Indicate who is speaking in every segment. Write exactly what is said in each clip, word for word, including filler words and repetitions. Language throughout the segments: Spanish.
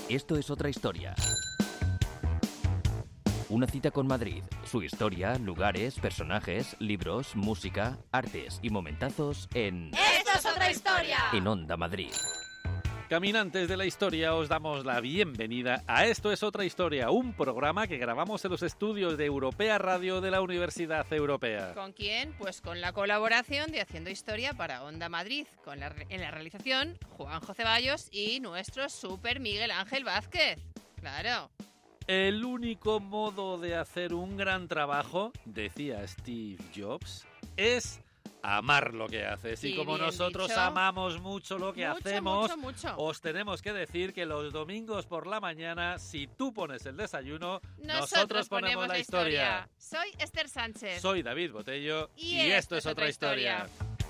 Speaker 1: Esto es otra historia. Una cita con Madrid, su historia, lugares, personajes, libros, música, artes y momentazos en...
Speaker 2: ¡Esto es otra historia!
Speaker 1: En Onda Madrid.
Speaker 3: Caminantes de la historia, os damos la bienvenida a Esto es otra historia, un programa que grabamos en los estudios de Europea Radio de la Universidad Europea.
Speaker 2: ¿Con quién? Pues con la colaboración de Haciendo Historia para Onda Madrid, con la, en la realización Juanjo Ceballos y nuestro super Miguel Ángel Vázquez. Claro.
Speaker 3: El único modo de hacer un gran trabajo, decía Steve Jobs, es amar lo que haces.
Speaker 2: Sí,
Speaker 3: y como nosotros
Speaker 2: dicho.
Speaker 3: amamos mucho lo que
Speaker 2: Mucho,
Speaker 3: hacemos,
Speaker 2: mucho, mucho.
Speaker 3: os tenemos que decir que los domingos por la mañana, si tú pones el desayuno,
Speaker 2: Nosotros,
Speaker 3: nosotros ponemos la historia.
Speaker 2: Soy Esther Sánchez.
Speaker 3: Soy David Botello
Speaker 2: y,
Speaker 3: y esto es otra historia.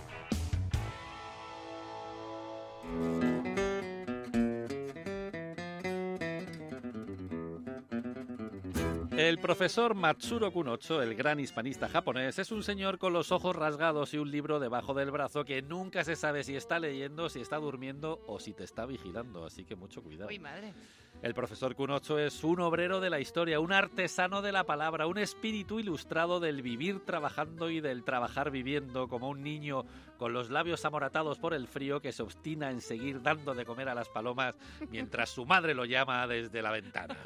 Speaker 3: El profesor Matsuro Kunocho, el gran hispanista japonés, es un señor con los ojos rasgados y un libro debajo del brazo que nunca se sabe si está leyendo, si está durmiendo o si te está vigilando, así que mucho cuidado.
Speaker 2: Uy, madre.
Speaker 3: El profesor Kunocho es un obrero de la historia, un artesano de la palabra, un espíritu ilustrado del vivir trabajando y del trabajar viviendo, como un niño con los labios amoratados por el frío que se obstina en seguir dando de comer a las palomas mientras su madre lo llama desde la ventana.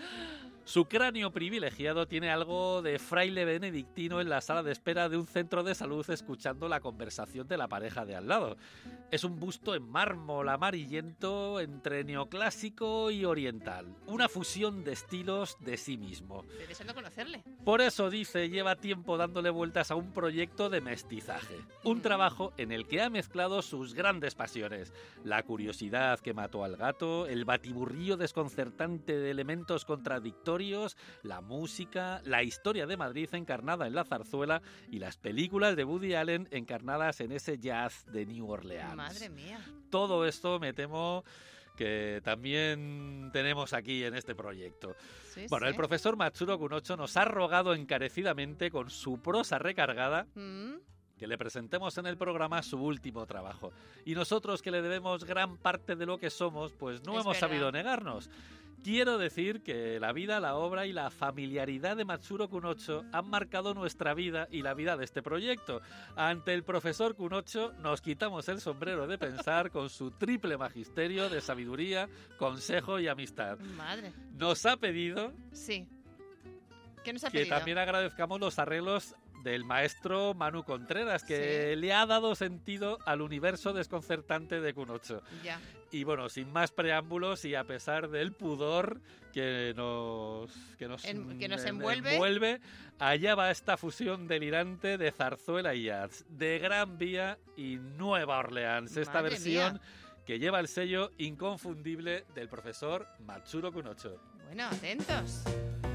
Speaker 3: Su cráneo privilegiado tiene algo de fraile benedictino en la sala de espera de un centro de salud escuchando la conversación de la pareja de al lado. Es un busto en mármol amarillento entre neoclásico y oriental. Una fusión de estilos de sí mismo.
Speaker 2: Estoy deseando conocerle.
Speaker 3: Por eso, dice, lleva tiempo dándole vueltas a un proyecto de mestizaje. Un
Speaker 2: Mm.
Speaker 3: trabajo en el que ha mezclado sus grandes pasiones. La curiosidad que mató al gato, el batiburrillo desconcertante de elementos contradictorios, la música, la historia de Madrid encarnada en la zarzuela y las películas de Woody Allen encarnadas en ese jazz de New Orleans.
Speaker 2: Madre mía.
Speaker 3: Todo esto me temo que también tenemos aquí en este proyecto.
Speaker 2: Sí,
Speaker 3: Bueno,
Speaker 2: sí.
Speaker 3: el profesor Matsuro Kunocho nos ha rogado encarecidamente con su prosa recargada
Speaker 2: Mm.
Speaker 3: que le presentemos en el programa su último trabajo. Y nosotros, que le debemos gran parte de lo que somos, pues no
Speaker 2: Es
Speaker 3: hemos
Speaker 2: verdad.
Speaker 3: sabido negarnos. Quiero decir que la vida, la obra y la familiaridad de Matsuro Kunocho han marcado nuestra vida y la vida de este proyecto. Ante el profesor Kunocho nos quitamos el sombrero de pensar con su triple magisterio de sabiduría, consejo y amistad.
Speaker 2: Madre.
Speaker 3: Nos ha pedido
Speaker 2: Sí. ¿Qué nos ha
Speaker 3: que
Speaker 2: pedido?
Speaker 3: también agradezcamos los arreglos del maestro Manu Contreras, que
Speaker 2: Sí.
Speaker 3: le ha dado sentido al universo desconcertante de Kunocho.
Speaker 2: Ya.
Speaker 3: Y bueno, sin más preámbulos y a pesar del pudor que nos, que nos,
Speaker 2: En- que nos
Speaker 3: en-
Speaker 2: envuelve.
Speaker 3: envuelve, allá va esta fusión delirante de zarzuela y jazz, de Gran Vía y Nueva Orleans. Esta
Speaker 2: Madre
Speaker 3: versión
Speaker 2: mía.
Speaker 3: que lleva el sello inconfundible del profesor Matsuro Kunocho.
Speaker 2: Bueno, atentos.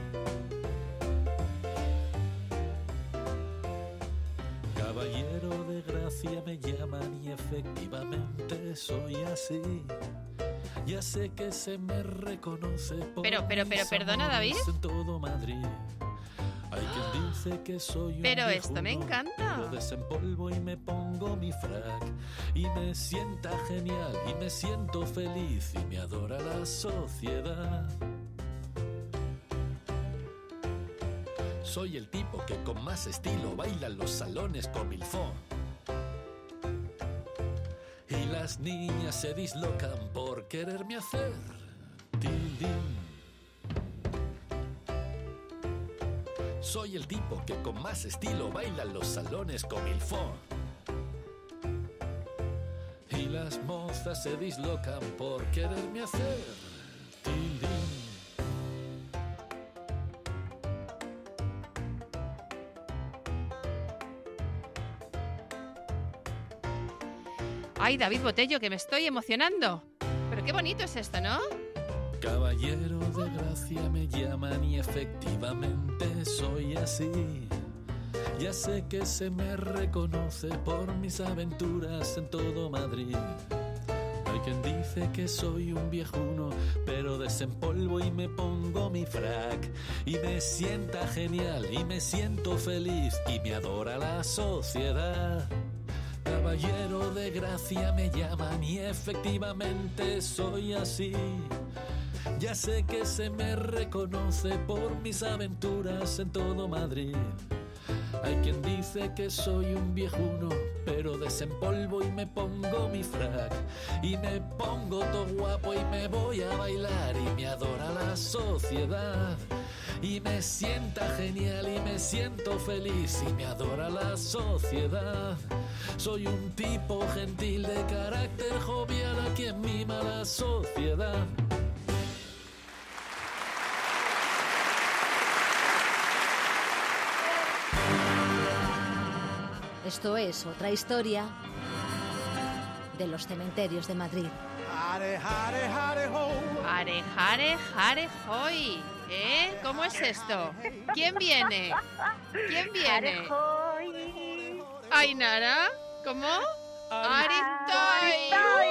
Speaker 4: Caballero de gracia me llaman y efectivamente soy así. Ya sé que se me reconoce por
Speaker 2: Pero, pero, pero,
Speaker 4: mis
Speaker 2: perdona,
Speaker 4: amores
Speaker 2: David.
Speaker 4: en todo Madrid. Hay quien dice que soy un
Speaker 2: Pero esto me
Speaker 4: viejuno,
Speaker 2: encanta.
Speaker 4: Lo desempolvo y me pongo mi frac y me sienta genial y me siento feliz y me adora la sociedad. Soy el tipo que con más estilo baila en los salones con milfón. Y las niñas se dislocan por quererme hacer tilín. Soy el tipo que con más estilo baila en los salones con milfón. Y las mozas se dislocan por quererme hacer tilín.
Speaker 2: Ay, David Botello, que me estoy emocionando. Pero qué bonito es esto, ¿no?
Speaker 4: Caballero de gracia me llaman y efectivamente soy así. Ya sé que se me reconoce por mis aventuras en todo Madrid. Hay quien dice que soy un viejuno, pero desempolvo y me pongo mi frac. Y me sienta genial y me siento feliz y me adora la sociedad. Caballero de gracia me llaman y efectivamente soy así. Ya sé que se me reconoce por mis aventuras en todo Madrid. Hay quien dice que soy un viejuno, pero desempolvo y me pongo mi frac. Y me pongo todo guapo y me voy a bailar y me adora la sociedad. Y me sienta genial y me siento feliz y me adora la sociedad. Soy un tipo gentil de carácter jovial a quien mima la sociedad.
Speaker 5: Esto es otra historia de los cementerios de Madrid.
Speaker 2: Hare, hare, hare, hoy. ¿Eh? ¿Cómo es esto? ¿Quién viene? ¿Quién viene? ¿Ainara? ¿Cómo? ¡Aristoy!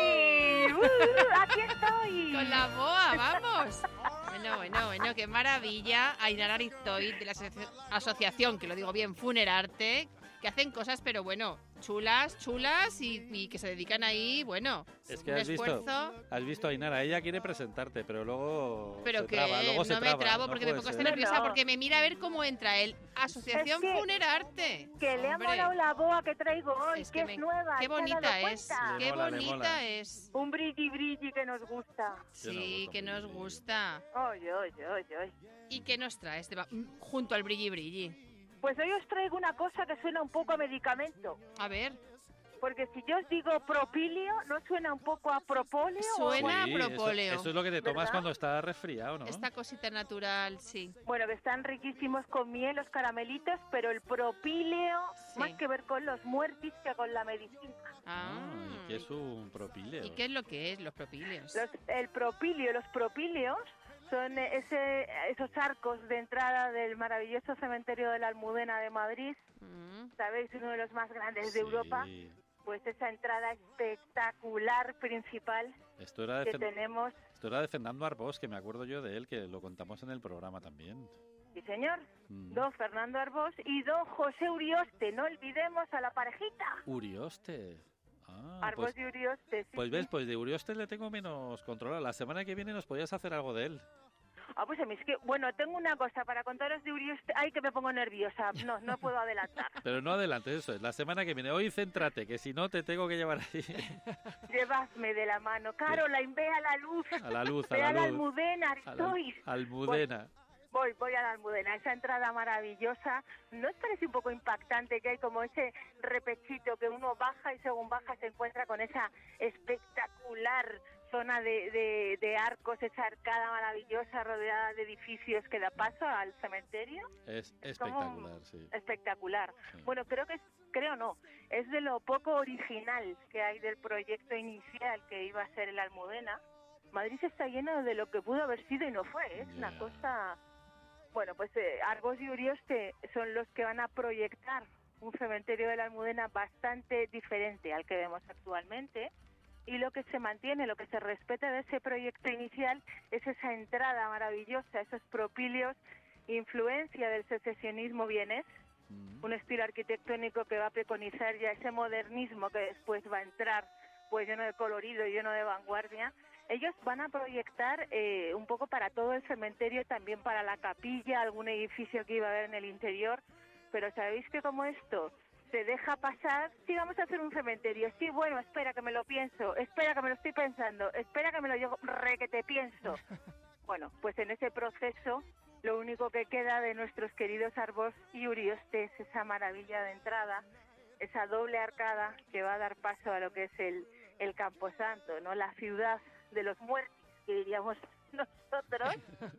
Speaker 6: ¡Uh! ¡Aquí estoy!
Speaker 2: Con la boa, vamos. Bueno, bueno, bueno, qué maravilla. Ainara Aristoy, de la asoci- asociación, que lo digo bien, Funerarte, que hacen cosas, pero bueno, chulas, chulas y, y que se dedican ahí, bueno,
Speaker 3: Es que
Speaker 2: un
Speaker 3: has visto,
Speaker 2: esfuerzo.
Speaker 3: has visto a Ainara, ella quiere presentarte, pero luego
Speaker 2: Pero
Speaker 3: se
Speaker 2: que
Speaker 3: traba, luego se
Speaker 2: no me
Speaker 3: traba,
Speaker 2: trabo
Speaker 3: no
Speaker 2: porque me
Speaker 3: puede
Speaker 2: pongo hasta
Speaker 3: ser.
Speaker 2: nerviosa
Speaker 6: No.
Speaker 2: porque me mira a ver cómo entra él. Asociación
Speaker 6: Es que-
Speaker 2: Funerarte.
Speaker 6: Que le ha
Speaker 2: Hombre,
Speaker 6: molado la boa que traigo hoy,
Speaker 2: es
Speaker 6: que,
Speaker 2: que
Speaker 6: es
Speaker 2: me-
Speaker 6: nueva.
Speaker 2: Qué
Speaker 6: ¿se ha dado
Speaker 2: bonita es,
Speaker 6: cuenta?
Speaker 3: Le
Speaker 2: qué
Speaker 3: mola, le
Speaker 2: bonita
Speaker 3: mola.
Speaker 2: es.
Speaker 6: Un brilli brilli que nos gusta.
Speaker 2: Sí,
Speaker 3: gusta
Speaker 2: que
Speaker 3: muy
Speaker 2: nos
Speaker 3: bien.
Speaker 2: gusta.
Speaker 6: Oye, oye, oye, oye.
Speaker 2: ¿Y qué nos traes de va- mm, junto al brilli brilli?
Speaker 6: Pues hoy os traigo una cosa que suena un poco a medicamento.
Speaker 2: A ver,
Speaker 6: Porque si yo os digo propíleo, ¿no suena un poco a propóleo? o
Speaker 2: Suena-
Speaker 6: algo?
Speaker 3: Sí,
Speaker 2: a propóleo.
Speaker 3: Eso, eso es lo que te tomas
Speaker 6: ¿Verdad?
Speaker 3: cuando estás resfriado, ¿no?
Speaker 2: esta cosita natural, sí.
Speaker 6: Bueno, que están riquísimos con miel los caramelitos, pero el propíleo,
Speaker 2: Sí.
Speaker 6: más que ver con los muertis que con la medicina.
Speaker 2: Ah,
Speaker 3: Ah, ¿y qué es un propíleo?
Speaker 2: ¿Y qué es lo que es los propíleos?
Speaker 6: Los- el propíleo, los propíleos son eh, ese, esos arcos de entrada del maravilloso cementerio de la Almudena de Madrid,
Speaker 2: Mm,
Speaker 6: ¿sabéis? Uno de los más grandes
Speaker 3: Sí.
Speaker 6: de Europa. Pues esa entrada espectacular principal
Speaker 3: Esto era, de
Speaker 6: que
Speaker 3: Fen-
Speaker 6: tenemos.
Speaker 3: esto era de Fernando Arbós, que me acuerdo yo de él, que lo contamos en el programa también.
Speaker 6: Sí, señor.
Speaker 3: Mm.
Speaker 6: Don Fernando Arbós y don José Urioste. No olvidemos a la parejita.
Speaker 3: Urioste. Ah,
Speaker 6: Arbós
Speaker 3: pues,
Speaker 6: y Urioste. Sí,
Speaker 3: pues
Speaker 6: sí.
Speaker 3: ves, pues de Urioste le tengo menos controlado. La semana que viene nos podías hacer algo de él.
Speaker 6: Ah, pues a mí es que, bueno, tengo una cosa para contaros de Urioste. Ay, que me pongo nerviosa. No, no puedo adelantar.
Speaker 3: Pero no adelantes, eso es. La semana que viene. Hoy céntrate, que si no te tengo que llevar ahí
Speaker 6: Llevadme de la mano. Caroline, ve a la luz.
Speaker 3: a la luz, a
Speaker 6: Ve
Speaker 3: la
Speaker 6: a la
Speaker 3: luz.
Speaker 6: Almudena,
Speaker 3: A la
Speaker 6: Aristois.
Speaker 3: Almudena.
Speaker 6: Voy, voy a la Almudena, esa entrada maravillosa. ¿No os parece un poco impactante que hay como ese repechito que uno baja y según baja se encuentra con esa espectacular zona de, de, de arcos, esa arcada maravillosa rodeada de edificios que da paso al cementerio?
Speaker 3: Es
Speaker 6: Es como-
Speaker 3: espectacular, sí.
Speaker 6: Espectacular.
Speaker 3: Sí.
Speaker 6: Bueno, creo que es, creo no, es de lo poco original que hay del proyecto inicial que iba a ser el Almudena. Madrid está lleno de lo que pudo haber sido y no fue, ¿eh? es una
Speaker 3: Ya.
Speaker 6: cosa... Bueno, pues eh, Arbós y Urioste son los que van a proyectar un cementerio de la Almudena bastante diferente al que vemos actualmente, y lo que se mantiene, lo que se respeta de ese proyecto inicial es esa entrada maravillosa, esos propíleos, influencia del secesionismo vienés,
Speaker 3: Mm.
Speaker 6: un estilo arquitectónico que va a preconizar ya ese modernismo que después va a entrar pues lleno de colorido y lleno de vanguardia. Ellos van a proyectar eh, un poco para todo el cementerio, también para la capilla, algún edificio que iba a haber en el interior, pero sabéis que como esto se deja pasar, sí, vamos a hacer un cementerio, sí, bueno, espera que me lo pienso, espera que me lo estoy pensando, espera que me lo llevo, re que te pienso. Bueno, pues en ese proceso lo único que queda de nuestros queridos Arbós y Urioste es esa maravilla de entrada, esa doble arcada que va a dar paso a lo que es el, el Camposanto, ¿no? La ciudad de los muertos, que diríamos nosotros,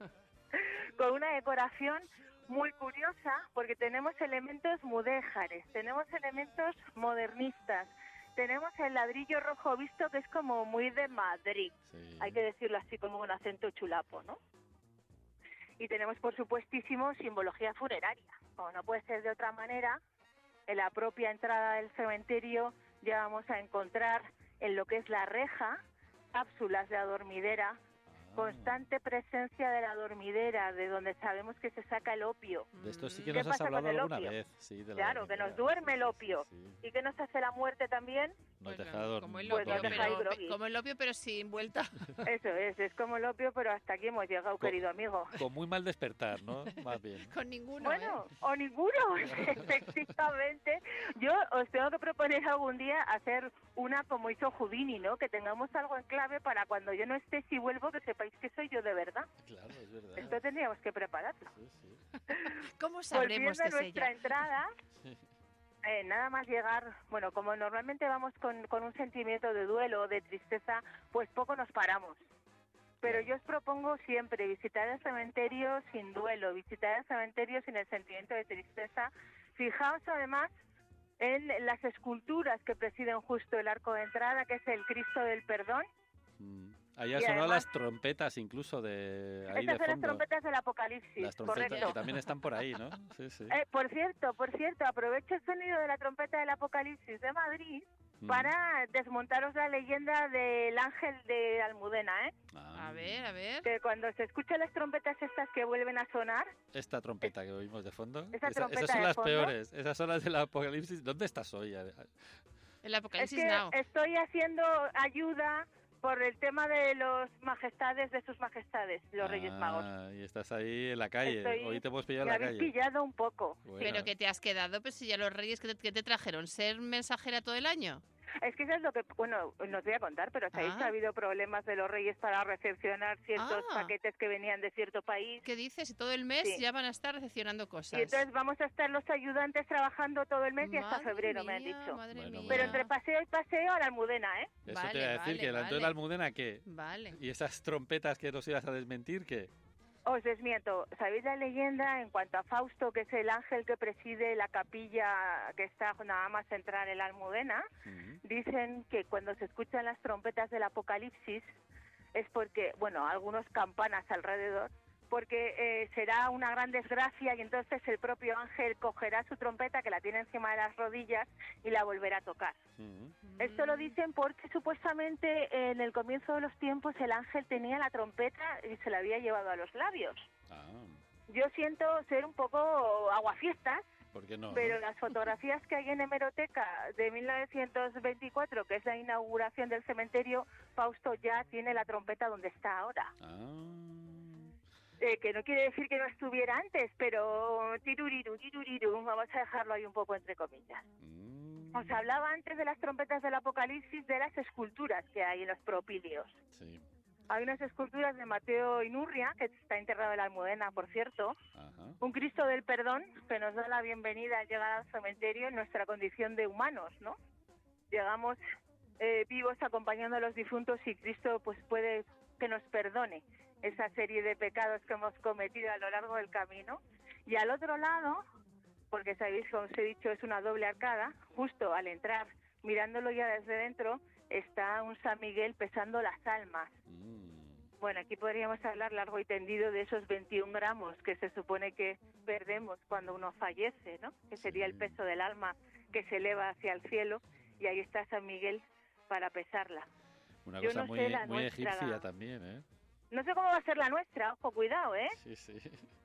Speaker 6: con una decoración muy curiosa, porque tenemos elementos mudéjares, tenemos elementos modernistas, tenemos el ladrillo rojo visto que es como muy de Madrid,
Speaker 3: Sí.
Speaker 6: hay que decirlo así como con acento chulapo, ¿no? Y tenemos, por supuestísimo, simbología funeraria. Como no puede ser de otra manera, en la propia entrada del cementerio ya vamos a encontrar en lo que es la reja cápsulas de adormidera,
Speaker 3: Ah,
Speaker 6: constante presencia de la adormidera, de donde sabemos que se saca el opio.
Speaker 3: De esto sí que
Speaker 6: ¿Qué
Speaker 3: nos has
Speaker 6: pasa con
Speaker 3: hablado
Speaker 6: el
Speaker 3: alguna
Speaker 6: opio?
Speaker 3: vez. Sí, de la
Speaker 6: Claro, que nos
Speaker 3: dormidera.
Speaker 6: duerme el opio.
Speaker 3: Sí.
Speaker 6: ¿Y qué nos hace la muerte también?
Speaker 3: No
Speaker 2: Pues
Speaker 3: te
Speaker 2: no,
Speaker 3: deja dormir.
Speaker 2: como el
Speaker 6: Pues
Speaker 2: opio,
Speaker 6: no te deja
Speaker 2: pero,
Speaker 6: groggy.
Speaker 2: como el opio, pero sin vuelta.
Speaker 6: Eso es, es como el opio, pero hasta aquí hemos llegado,
Speaker 3: Co-
Speaker 6: querido amigo.
Speaker 3: Con muy mal despertar, ¿no? Más bien.
Speaker 2: Con ninguno,
Speaker 6: Bueno,
Speaker 2: ¿eh?
Speaker 6: o ninguno, efectivamente. Yo os tengo que proponer algún día hacer una como hizo Houdini, ¿no? Que tengamos algo en clave para cuando yo no esté, si vuelvo, que sepáis que soy yo de verdad.
Speaker 3: Claro, es verdad.
Speaker 6: Esto tendríamos que prepararlo.
Speaker 3: Sí, sí.
Speaker 2: ¿Cómo sabremos
Speaker 6: Volviendo a
Speaker 2: que es
Speaker 6: nuestra
Speaker 2: ella?
Speaker 6: entrada, eh, nada más llegar, bueno, como normalmente vamos con, con un sentimiento de duelo o de tristeza, pues poco nos paramos. Pero
Speaker 3: Claro.
Speaker 6: yo os propongo siempre visitar el cementerio sin duelo, visitar el cementerio sin el sentimiento de tristeza. Fijaos además en las esculturas que presiden justo el arco de entrada, que es el Cristo del Perdón.
Speaker 3: Mm. Ahí han
Speaker 6: Y
Speaker 3: sonado
Speaker 6: además-
Speaker 3: las trompetas incluso de ahí
Speaker 6: Estas
Speaker 3: de
Speaker 6: son las
Speaker 3: fondo.
Speaker 6: trompetas del Apocalipsis,
Speaker 3: Las trompetas
Speaker 6: correcto.
Speaker 3: que también están por ahí, ¿no? Sí, sí.
Speaker 6: Eh, por cierto, por cierto, aprovecho el sonido de la trompeta del Apocalipsis de Madrid
Speaker 3: Mm.
Speaker 6: para desmontaros la leyenda del ángel de Almudena, ¿eh?
Speaker 3: Ah,
Speaker 2: A ver, a ver.
Speaker 6: Que cuando se escuchan las trompetas estas que vuelven a sonar,
Speaker 3: Esta trompeta que oímos de fondo.
Speaker 6: Esa
Speaker 3: esa-
Speaker 6: trompeta
Speaker 3: esas son
Speaker 6: de
Speaker 3: las
Speaker 6: fondo.
Speaker 3: peores. Esas son las del apocalipsis. ¿Dónde estás hoy?
Speaker 2: El
Speaker 6: es
Speaker 2: Apocalipsis
Speaker 6: que
Speaker 2: Now.
Speaker 6: estoy haciendo ayuda por el tema de los majestades, de sus majestades, los Reyes Magos.
Speaker 3: Ah, y estás ahí en la calle.
Speaker 6: Estoy-
Speaker 3: Hoy te hemos pillado
Speaker 6: Me
Speaker 3: en la
Speaker 6: habéis
Speaker 3: calle.
Speaker 6: pillado un poco.
Speaker 3: Bueno,
Speaker 2: Pero que te has quedado, pues si ya los reyes que te, que te trajeron, ser mensajera todo el año.
Speaker 6: Es que eso es lo que, bueno, nos voy a contar, pero sabéis
Speaker 2: Ah.
Speaker 6: que ha habido problemas de los Reyes para recepcionar ciertos
Speaker 2: Ah.
Speaker 6: paquetes que venían de cierto país.
Speaker 2: ¿Qué dices? Y todo el mes
Speaker 6: Sí.
Speaker 2: ya van a estar recepcionando cosas.
Speaker 6: Y entonces vamos a estar los ayudantes trabajando todo el mes y hasta
Speaker 2: Madre
Speaker 6: febrero, me han
Speaker 2: mía,
Speaker 6: dicho.
Speaker 2: Madre
Speaker 3: Bueno,
Speaker 2: mía.
Speaker 6: Pero entre paseo y paseo a la Almudena, ¿eh?
Speaker 3: eso
Speaker 2: Vale,
Speaker 3: te iba a decir,
Speaker 2: vale,
Speaker 3: que la
Speaker 2: vale.
Speaker 3: entonces la Almudena, ¿qué?
Speaker 2: Vale.
Speaker 3: ¿Y esas trompetas que nos ibas a desmentir, qué?
Speaker 6: Os desmiento. ¿Sabéis la leyenda en cuanto a Fausto, que es el ángel que preside la capilla que está nada más entrar en la Almudena?
Speaker 3: Mm.
Speaker 6: Dicen que cuando se escuchan las trompetas del Apocalipsis es porque, bueno, algunos campanas alrededor, porque eh, será una gran desgracia y entonces el propio ángel cogerá su trompeta, que la tiene encima de las rodillas, y la volverá a tocar.
Speaker 3: Mm.
Speaker 6: Esto lo dicen porque supuestamente eh, en el comienzo de los tiempos el ángel tenía la trompeta y se la había llevado a los labios.
Speaker 3: Ah,
Speaker 6: Yo siento ser un poco aguafiestas,
Speaker 3: ¿por qué no?
Speaker 6: pero
Speaker 3: no?
Speaker 6: las fotografías que hay en hemeroteca de mil novecientos veinticuatro, que es la inauguración del cementerio, Fausto ya tiene la trompeta donde está ahora.
Speaker 3: Ah.
Speaker 6: Eh, que no quiere decir que no estuviera antes, pero tiruriru, tiruriru, vamos a dejarlo ahí un poco entre comillas.
Speaker 3: Mm.
Speaker 6: Os hablaba antes de las trompetas del Apocalipsis, de las esculturas que hay en los propilios.
Speaker 3: Sí.
Speaker 6: Hay unas esculturas de Mateo Inurria, que está enterrado en la Almudena, por cierto,
Speaker 3: Ajá.
Speaker 6: un Cristo del Perdón que nos da la bienvenida al llegar al cementerio en nuestra condición de humanos, ¿no? Llegamos eh, vivos acompañando a los difuntos y Cristo pues puede que nos perdone esa serie de pecados que hemos cometido a lo largo del camino. Y al otro lado, porque sabéis, como os he dicho, es una doble arcada, justo al entrar, mirándolo ya desde dentro, está un San Miguel pesando las almas.
Speaker 3: Mm.
Speaker 6: Bueno, aquí podríamos hablar largo y tendido de esos veintiún gramos que se supone que perdemos cuando uno fallece, ¿no? Que sería el
Speaker 3: Sí.
Speaker 6: peso del alma que se eleva hacia el cielo, y ahí está San Miguel para pesarla.
Speaker 3: Una
Speaker 6: Yo
Speaker 3: cosa
Speaker 6: no
Speaker 3: muy,
Speaker 6: sé la
Speaker 3: muy
Speaker 6: nuestra.
Speaker 3: egipcia también, ¿eh?
Speaker 6: No sé cómo va a ser la nuestra, ojo, cuidado, ¿eh?
Speaker 3: Sí, sí.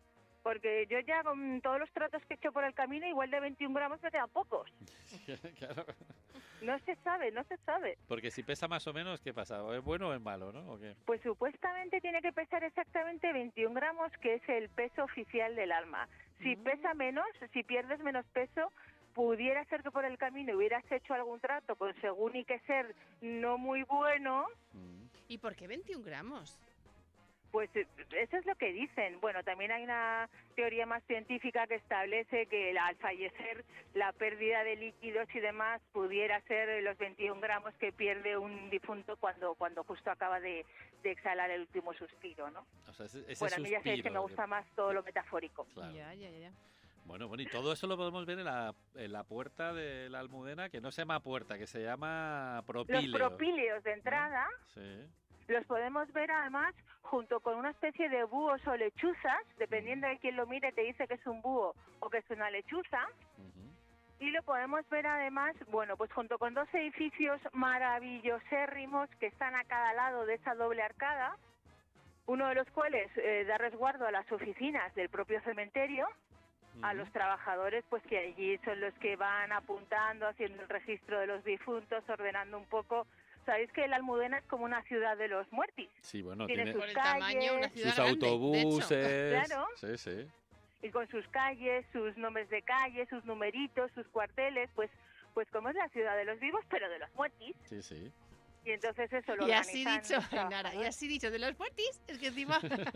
Speaker 6: Porque yo ya con todos los tratos que he hecho por el camino, igual de veintiún gramos me quedan pocos.
Speaker 3: Claro.
Speaker 6: No se sabe, no se sabe.
Speaker 3: Porque si pesa más o menos, ¿qué pasa? ¿O es bueno o es malo, no? ¿O qué?
Speaker 6: Pues supuestamente tiene que pesar exactamente veintiún gramos, que es el peso oficial del alma. Si
Speaker 2: Mm.
Speaker 6: pesa menos, si pierdes menos peso, pudiera ser que por el camino hubieras hecho algún trato con según y que ser no muy bueno,
Speaker 3: Mm.
Speaker 2: ¿Y por qué veintiún gramos?
Speaker 6: pues eh, eso es lo que dicen. Bueno, también hay una teoría más científica que establece que la- al fallecer la pérdida de líquidos y demás pudiera ser los veintiún gramos que pierde un difunto cuando cuando justo acaba de, de exhalar el último suspiro, ¿no?
Speaker 3: O sea, ese, ese
Speaker 6: Bueno, a mí ya sabéis que me
Speaker 3: suspiro,
Speaker 6: gusta más todo lo metafórico.
Speaker 3: Claro.
Speaker 2: Ya, ya, ya, ya.
Speaker 3: Bueno, bueno, y todo eso lo podemos ver en la, en la puerta de la Almudena, que no se llama puerta, que se llama propíleo.
Speaker 6: Los propíleos de entrada
Speaker 3: Sí.
Speaker 6: los podemos ver además junto con una especie de búhos o lechuzas, dependiendo de quién lo mire, te dice que es un búho o que es una lechuza.
Speaker 3: Ujú.
Speaker 6: Y lo podemos ver además, bueno, pues junto con dos edificios maravillosérrimos que están a cada lado de esa doble arcada, uno de los cuales eh, da resguardo a las oficinas del propio cementerio, a
Speaker 3: Ujú.
Speaker 6: los trabajadores, pues que allí son los que van apuntando, haciendo el registro de los difuntos, ordenando un poco. Sabéis que la Almudena es como una ciudad de los muertis.
Speaker 3: Sí, bueno,
Speaker 6: Tiene
Speaker 3: tiene
Speaker 6: sus
Speaker 2: Por el tamaño, una
Speaker 6: calles,
Speaker 2: ciudad
Speaker 3: sus
Speaker 2: grande, de hecho.
Speaker 3: autobuses.
Speaker 6: Claro.
Speaker 3: Sí, sí.
Speaker 6: y con sus calles, sus nombres de calles, sus numeritos, sus cuarteles, pues pues como es la ciudad de los vivos, pero de los muertis.
Speaker 3: Sí, sí.
Speaker 6: Y entonces eso lo
Speaker 2: Y así
Speaker 6: organizan
Speaker 2: dicho,
Speaker 6: los
Speaker 2: Ainara, y
Speaker 6: trabajadores.
Speaker 2: así dicho de los muertis, es que encima...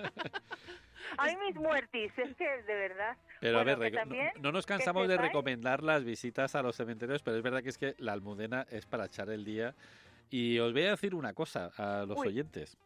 Speaker 6: A mí mis muertis, es que de verdad.
Speaker 3: Pero
Speaker 6: Bueno,
Speaker 3: a ver,
Speaker 6: que
Speaker 3: reco-
Speaker 6: también,
Speaker 3: no, no nos
Speaker 6: que
Speaker 3: cansamos de
Speaker 6: sepáis-
Speaker 3: recomendar las visitas a los cementerios, pero es verdad que es que la Almudena es para echar el día. Y os voy a decir una cosa a los
Speaker 6: Uy.
Speaker 3: oyentes.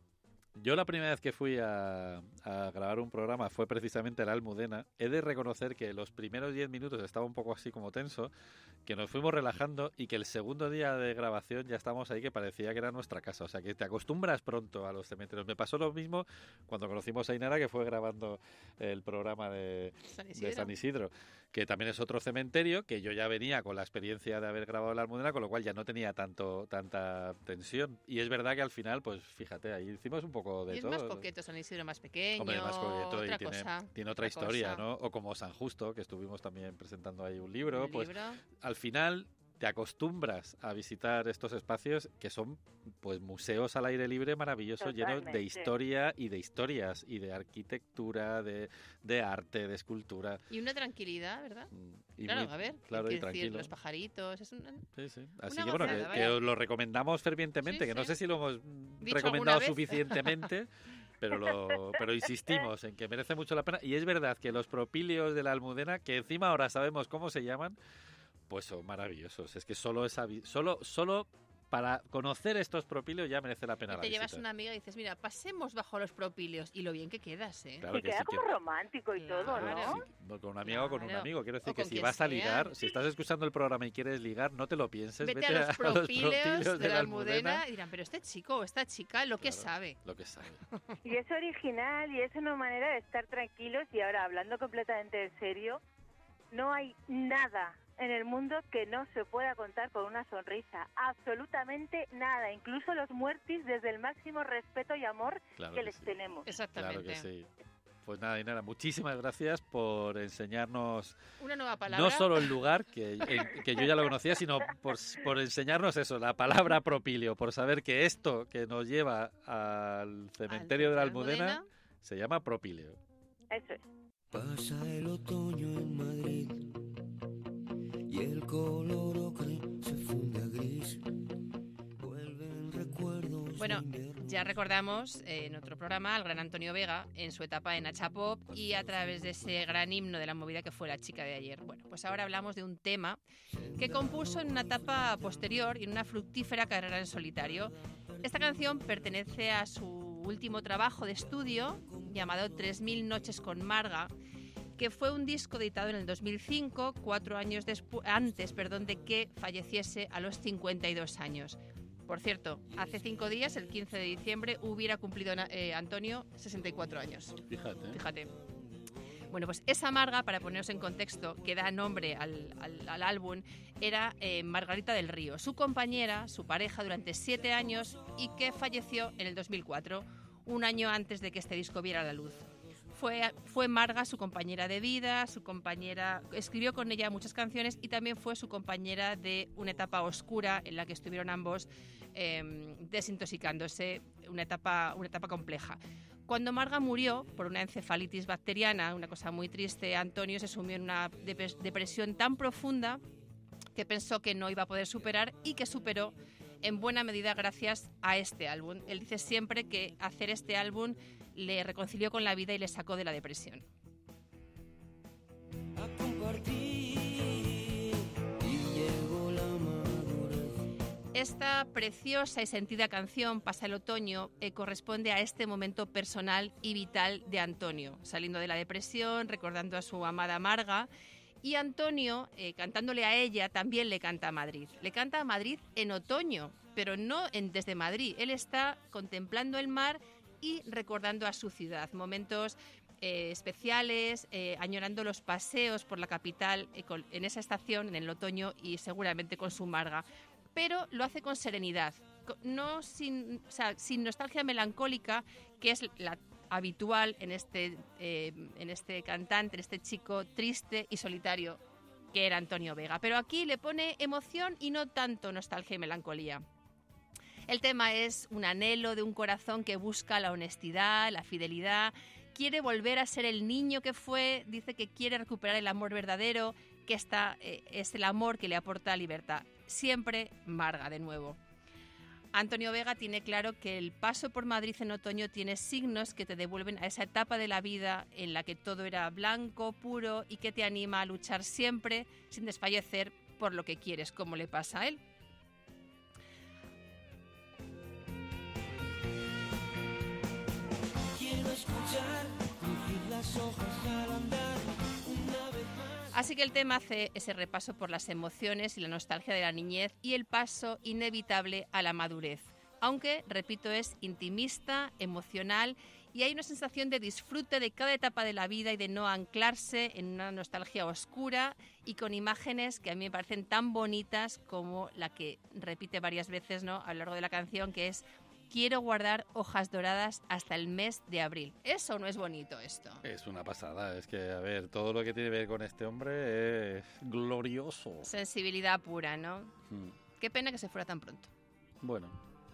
Speaker 3: Yo la primera vez que fui a, a grabar un programa fue precisamente la Almudena. He de reconocer que los primeros diez minutos estaba un poco así como tenso, que nos fuimos relajando y que el segundo día de grabación ya estábamos ahí que parecía que era nuestra casa. O sea, que te acostumbras pronto a los cementerios. Me pasó lo mismo cuando conocimos a Ainara, que fue grabando el programa de,
Speaker 2: San
Speaker 3: de
Speaker 2: Isidro.
Speaker 3: San Isidro, que también es otro cementerio, que yo ya venía con la experiencia de haber grabado la Almudena, con lo cual ya no tenía tanto tanta tensión. Y es verdad que al final, pues fíjate, ahí hicimos un poco de
Speaker 2: Y es
Speaker 3: todo.
Speaker 2: más coqueto, San Isidro más pequeño,
Speaker 3: Hombre, más coqueto y
Speaker 2: otra
Speaker 3: tiene,
Speaker 2: cosa.
Speaker 3: tiene otra,
Speaker 2: otra
Speaker 3: historia,
Speaker 2: cosa.
Speaker 3: ¿no? O como San Justo, que estuvimos también presentando ahí un libro,
Speaker 2: Un
Speaker 3: pues
Speaker 2: libro.
Speaker 3: al final te acostumbras a visitar estos espacios que son pues museos al aire libre maravillosos, llenos de
Speaker 6: Totalmente.
Speaker 3: historia y de historias y de arquitectura, de, de arte, de escultura.
Speaker 2: Y una tranquilidad, ¿verdad?
Speaker 3: Mm, y
Speaker 2: claro,
Speaker 3: muy-
Speaker 2: a ver,
Speaker 3: claro,
Speaker 2: hay
Speaker 3: y
Speaker 2: que decir,
Speaker 3: tranquilo.
Speaker 2: los pajaritos, es un...
Speaker 3: Sí, sí. Así
Speaker 2: Una
Speaker 3: que bueno, que,
Speaker 2: gozada,
Speaker 3: que
Speaker 2: vaya.
Speaker 3: os lo recomendamos fervientemente,
Speaker 2: Sí,
Speaker 3: que no
Speaker 2: sí.
Speaker 3: sé si lo hemos mm,
Speaker 2: ¿Dicho
Speaker 3: recomendado
Speaker 2: alguna vez?
Speaker 3: suficientemente, pero lo, pero insistimos en que merece mucho la pena. Y es verdad que los propíleos de la Almudena, que encima ahora sabemos cómo se llaman, pues son maravillosos. Es que solo esa vi- solo, solo para conocer estos propíleos ya merece la pena
Speaker 2: Y
Speaker 3: la
Speaker 2: te llevas
Speaker 3: visita.
Speaker 2: una amiga y dices, mira, pasemos bajo los propíleos. Y lo bien que quedas, ¿eh?
Speaker 3: Claro
Speaker 6: y
Speaker 3: que
Speaker 6: queda
Speaker 3: sí, que-
Speaker 6: como romántico y todo,
Speaker 2: Claro.
Speaker 6: ¿no?
Speaker 3: Sí, no, con un amigo o con un
Speaker 2: Claro.
Speaker 3: amigo. Quiero decir
Speaker 2: O
Speaker 3: que
Speaker 2: con
Speaker 3: si
Speaker 2: quien
Speaker 3: vas a
Speaker 2: sea.
Speaker 3: ligar, si estás escuchando el programa y quieres ligar, no te lo pienses.
Speaker 2: Vete,
Speaker 3: Vete
Speaker 2: a los propíleos de la Almudena y dirán, pero este chico o esta chica lo que
Speaker 3: Claro.
Speaker 2: sabe.
Speaker 3: Lo que sabe.
Speaker 6: Y es original y es una manera de estar tranquilos. Y ahora, hablando completamente en serio, no hay nada en el mundo que no se pueda contar con una sonrisa. Absolutamente nada. Incluso los muertis, desde el máximo respeto y amor
Speaker 3: Claro
Speaker 6: que
Speaker 3: que
Speaker 6: les
Speaker 3: sí.
Speaker 6: tenemos.
Speaker 2: Exactamente.
Speaker 3: Claro que sí. Pues nada, Ainara, muchísimas gracias por enseñarnos
Speaker 2: Una nueva palabra.
Speaker 3: no solo el lugar, que, en- que yo ya lo conocía, sino por, por enseñarnos eso, la palabra propíleo, por saber que esto que nos lleva al cementerio de la Almudena se llama propíleo.
Speaker 6: Eso es.
Speaker 7: Pasa el otoño en Madrid y el color ocre se funde a gris. Vuelven recuerdos
Speaker 2: Bueno,
Speaker 7: de invierno.
Speaker 2: ya recordamos eh, en otro programa al gran Antonio Vega en su etapa en Hacha Pop y a través de ese gran himno de la movida que fue La chica de ayer. Bueno, pues ahora hablamos de un tema que compuso en una etapa posterior y en una fructífera carrera en solitario. Esta canción pertenece a su último trabajo de estudio llamado tres mil noches con Marga, que fue un disco editado en el dos mil cinco, cuatro años despu- antes perdón, de que falleciese a los cincuenta y dos años. Por cierto, hace cinco días, el quince de diciembre, hubiera cumplido eh, Antonio sesenta y cuatro años.
Speaker 3: Fíjate.
Speaker 2: Fíjate. Bueno, pues esa Marga, para poneros en contexto, que da nombre al, al- al álbum, era eh, Margarita del Río, su compañera, su pareja durante siete años y que falleció en el dos mil cuatro, un año antes de que este disco viera la luz. Fue, fue Marga su compañera de vida, su compañera, escribió con ella muchas canciones y también fue su compañera de una etapa oscura en la que estuvieron ambos eh, desintoxicándose, una etapa, una etapa compleja. Cuando Marga murió por una encefalitis bacteriana, una cosa muy triste, Antonio se sumió en una dep- depresión tan profunda que pensó que no iba a poder superar y que superó en buena medida gracias a este álbum. Él dice siempre que hacer este álbum le reconcilió con la vida y le sacó de la depresión.
Speaker 7: A compartir y llegó la madurez.
Speaker 2: Esta preciosa y sentida canción, Pasa el otoño, eh, corresponde a este momento personal y vital de Antonio, saliendo de la depresión, recordando a su amada Marga. Y Antonio, eh, cantándole a ella, también le canta a Madrid. Le canta a Madrid en otoño, pero no en, desde Madrid. Él está contemplando el mar y recordando a su ciudad. Momentos eh, especiales, eh, añorando los paseos por la capital eh, con, en esa estación, en el otoño, y seguramente con su Marga. Pero lo hace con serenidad, co- no sin, o sea, sin nostalgia melancólica, que es la habitual en este, eh, en este cantante, en este chico triste y solitario que era Antonio Vega. Pero aquí le pone emoción y no tanto nostalgia y melancolía. El tema es un anhelo de un corazón que busca la honestidad, la fidelidad, quiere volver a ser el niño que fue, dice que quiere recuperar el amor verdadero, que esta, eh, es el amor que le aporta libertad. Siempre Marga, de nuevo. Antonio Vega tiene claro que el paso por Madrid en otoño tiene signos que te devuelven a esa etapa de la vida en la que todo era blanco, puro y que te anima a luchar siempre sin desfallecer por lo que quieres, como le pasa a él.
Speaker 7: Quiero escuchar crujir las hojas al andar una vez más.
Speaker 2: Así que el tema hace ese repaso por las emociones y la nostalgia de la niñez y el paso inevitable a la madurez. Aunque, repito, es intimista, emocional y hay una sensación de disfrute de cada etapa de la vida y de no anclarse en una nostalgia oscura y con imágenes que a mí me parecen tan bonitas como la que repite varias veces, ¿no?, a lo largo de la canción, que es: quiero guardar hojas doradas hasta el mes de abril. ¿Eso no es bonito esto?
Speaker 3: Es una pasada, es que, a ver, todo lo que tiene que ver con este hombre es glorioso.
Speaker 2: Sensibilidad pura, ¿no?
Speaker 3: Mm.
Speaker 2: Qué pena que se fuera tan pronto.
Speaker 3: Bueno.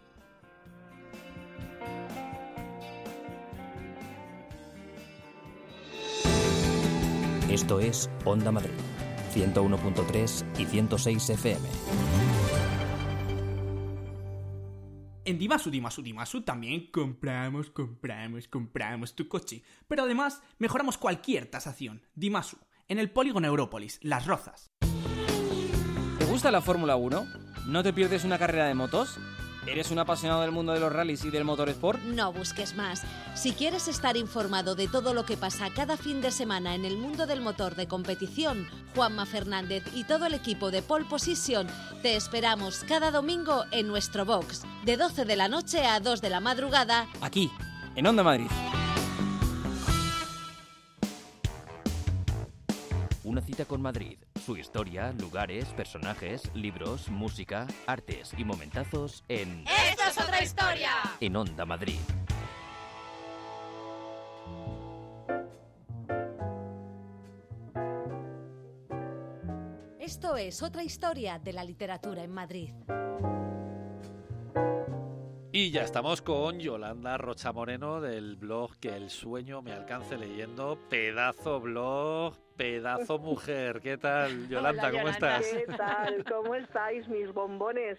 Speaker 1: Esto es Onda Madrid, ciento uno punto tres y ciento seis F M.
Speaker 8: En Dimasu, Dimasu, Dimasu también compramos, compramos, compramos tu coche. Pero además mejoramos cualquier tasación. Dimasu, en el polígono Európolis, Las Rozas.
Speaker 9: ¿Te gusta la Fórmula uno? ¿No te pierdes una carrera de motos? ¿Eres un apasionado del mundo de los rallies y del motorsport?
Speaker 5: No busques más. Si quieres estar informado de todo lo que pasa cada fin de semana en el mundo del motor de competición, Juanma Fernández y todo el equipo de Pole Position te esperamos cada domingo en nuestro box, de doce de la noche a dos de la madrugada,
Speaker 9: aquí, en Onda Madrid.
Speaker 1: Una cita con Madrid, su historia, lugares, personajes, libros, música, artes y momentazos en...
Speaker 2: ¡Esto es otra historia!
Speaker 1: En Onda Madrid.
Speaker 5: Esto es otra historia de la literatura en Madrid.
Speaker 3: Y ya estamos con Yolanda Rocha Moreno del blog Que el sueño me alcance leyendo. Pedazo blog, pedazo mujer. ¿Qué tal, Yolanda?
Speaker 2: Hola,
Speaker 3: ¿Cómo
Speaker 2: Yolanda.
Speaker 3: estás?
Speaker 10: ¿Qué tal? ¿Cómo estáis, mis bombones?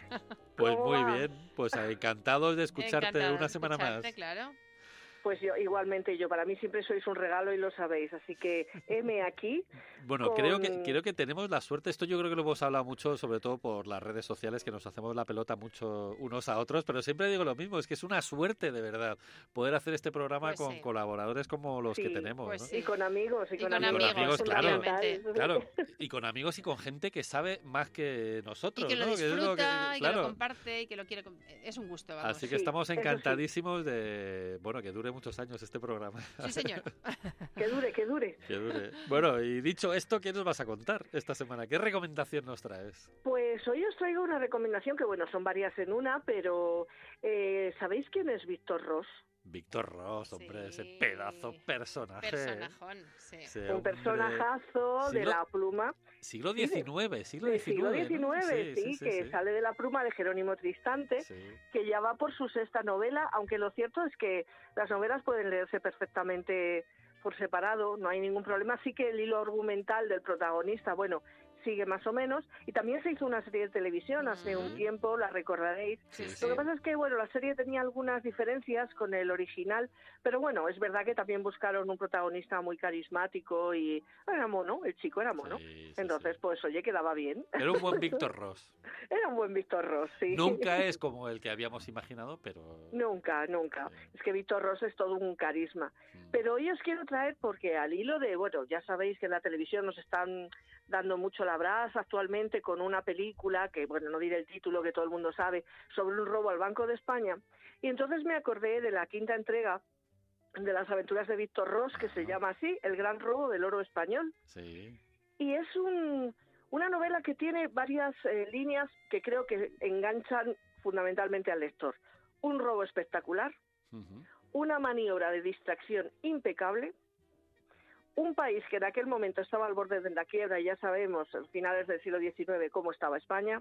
Speaker 3: Pues
Speaker 10: ¿Cómo
Speaker 3: muy
Speaker 10: va?
Speaker 3: bien, pues encantados de escucharte
Speaker 2: Encantada de
Speaker 3: una semana
Speaker 2: escucharte,
Speaker 3: más.
Speaker 2: Claro.
Speaker 10: Pues yo, igualmente yo, para mí siempre sois un regalo y lo sabéis, así que heme aquí.
Speaker 3: Bueno,
Speaker 10: con-
Speaker 3: creo que creo que tenemos la suerte, esto yo creo que lo hemos hablado mucho, sobre todo por las redes sociales, que nos hacemos la pelota mucho unos a otros, pero siempre digo lo mismo, es que es una suerte de verdad poder hacer este programa
Speaker 2: Pues
Speaker 3: con
Speaker 2: sí.
Speaker 3: colaboradores como los que
Speaker 10: Sí,
Speaker 3: tenemos,
Speaker 2: pues
Speaker 3: ¿no?
Speaker 2: sí.
Speaker 10: Y con amigos, y,
Speaker 2: Y
Speaker 10: con,
Speaker 2: con
Speaker 10: amigos,
Speaker 3: amigos, claro.
Speaker 2: efectivamente.
Speaker 3: Claro, y con amigos y con gente que sabe más que
Speaker 2: Y
Speaker 3: nosotros,
Speaker 2: que lo
Speaker 3: ¿no? es
Speaker 2: disfruta, y que
Speaker 3: claro.
Speaker 2: lo comparte, y que lo quiere... com- Es un gusto, vamos.
Speaker 3: Así que
Speaker 10: Sí,
Speaker 3: estamos
Speaker 10: eso sí.
Speaker 3: encantadísimos de, bueno, que dure muchos años este programa.
Speaker 2: Sí, señor.
Speaker 10: Que dure, que dure.
Speaker 3: Que dure. Bueno, y dicho esto, ¿qué nos vas a contar esta semana? ¿Qué recomendación nos traes?
Speaker 10: Pues hoy os traigo una recomendación que, bueno, son varias en una, pero eh, ¿sabéis quién es Víctor Ross?
Speaker 3: Víctor Ross, hombre,
Speaker 2: Sí.
Speaker 3: ese pedazo personaje.
Speaker 2: Personajón, sí.
Speaker 3: Ese
Speaker 10: Un
Speaker 3: hombre-
Speaker 10: personajazo de
Speaker 3: Siglo-
Speaker 10: la pluma.
Speaker 3: Siglo
Speaker 10: Sí, de-
Speaker 3: diecinueve, siglo
Speaker 10: Del siglo
Speaker 3: diecinueve. ¿no?
Speaker 10: diecinueve, sí, que
Speaker 3: sí.
Speaker 10: sale de la pluma de Jerónimo Tristante,
Speaker 3: Sí.
Speaker 10: que ya va por su sexta novela, aunque lo cierto es que las novelas pueden leerse perfectamente por separado, no hay ningún problema. Sí que el hilo argumental del protagonista, bueno, sigue más o menos, y también se hizo una serie de televisión hace un
Speaker 3: Ujú.
Speaker 10: tiempo, la recordaréis.
Speaker 3: Sí,
Speaker 10: Lo
Speaker 3: sí.
Speaker 10: que pasa es que, bueno, la serie tenía algunas diferencias con el original, pero bueno, es verdad que también buscaron un protagonista muy carismático y era mono, el chico era mono.
Speaker 3: Sí, sí,
Speaker 10: Entonces,
Speaker 3: sí.
Speaker 10: pues oye, quedaba bien.
Speaker 3: Era un buen Víctor Ross.
Speaker 10: Era un buen Víctor Ross, sí.
Speaker 3: Nunca es como el que habíamos imaginado, pero...
Speaker 10: Nunca, nunca.
Speaker 3: Sí.
Speaker 10: Es que Víctor Ross es todo un carisma.
Speaker 3: Mm.
Speaker 10: Pero hoy os quiero traer porque al hilo de, bueno, ya sabéis que en la televisión nos están dando mucho la brasa actualmente con una película que, bueno, no diré el título que todo el mundo sabe, sobre un robo al Banco de España. Y entonces me acordé de la quinta entrega de las aventuras de Víctor Ross, que se
Speaker 3: Ajá.
Speaker 10: llama así, El gran robo del oro español.
Speaker 3: Sí.
Speaker 10: Y es un, una novela que tiene varias eh, líneas que creo que enganchan fundamentalmente al lector. Un robo espectacular,
Speaker 3: Ujú.
Speaker 10: una maniobra de distracción impecable, un país que en aquel momento estaba al borde de la quiebra, y ya sabemos, a finales del siglo diecinueve, cómo estaba España,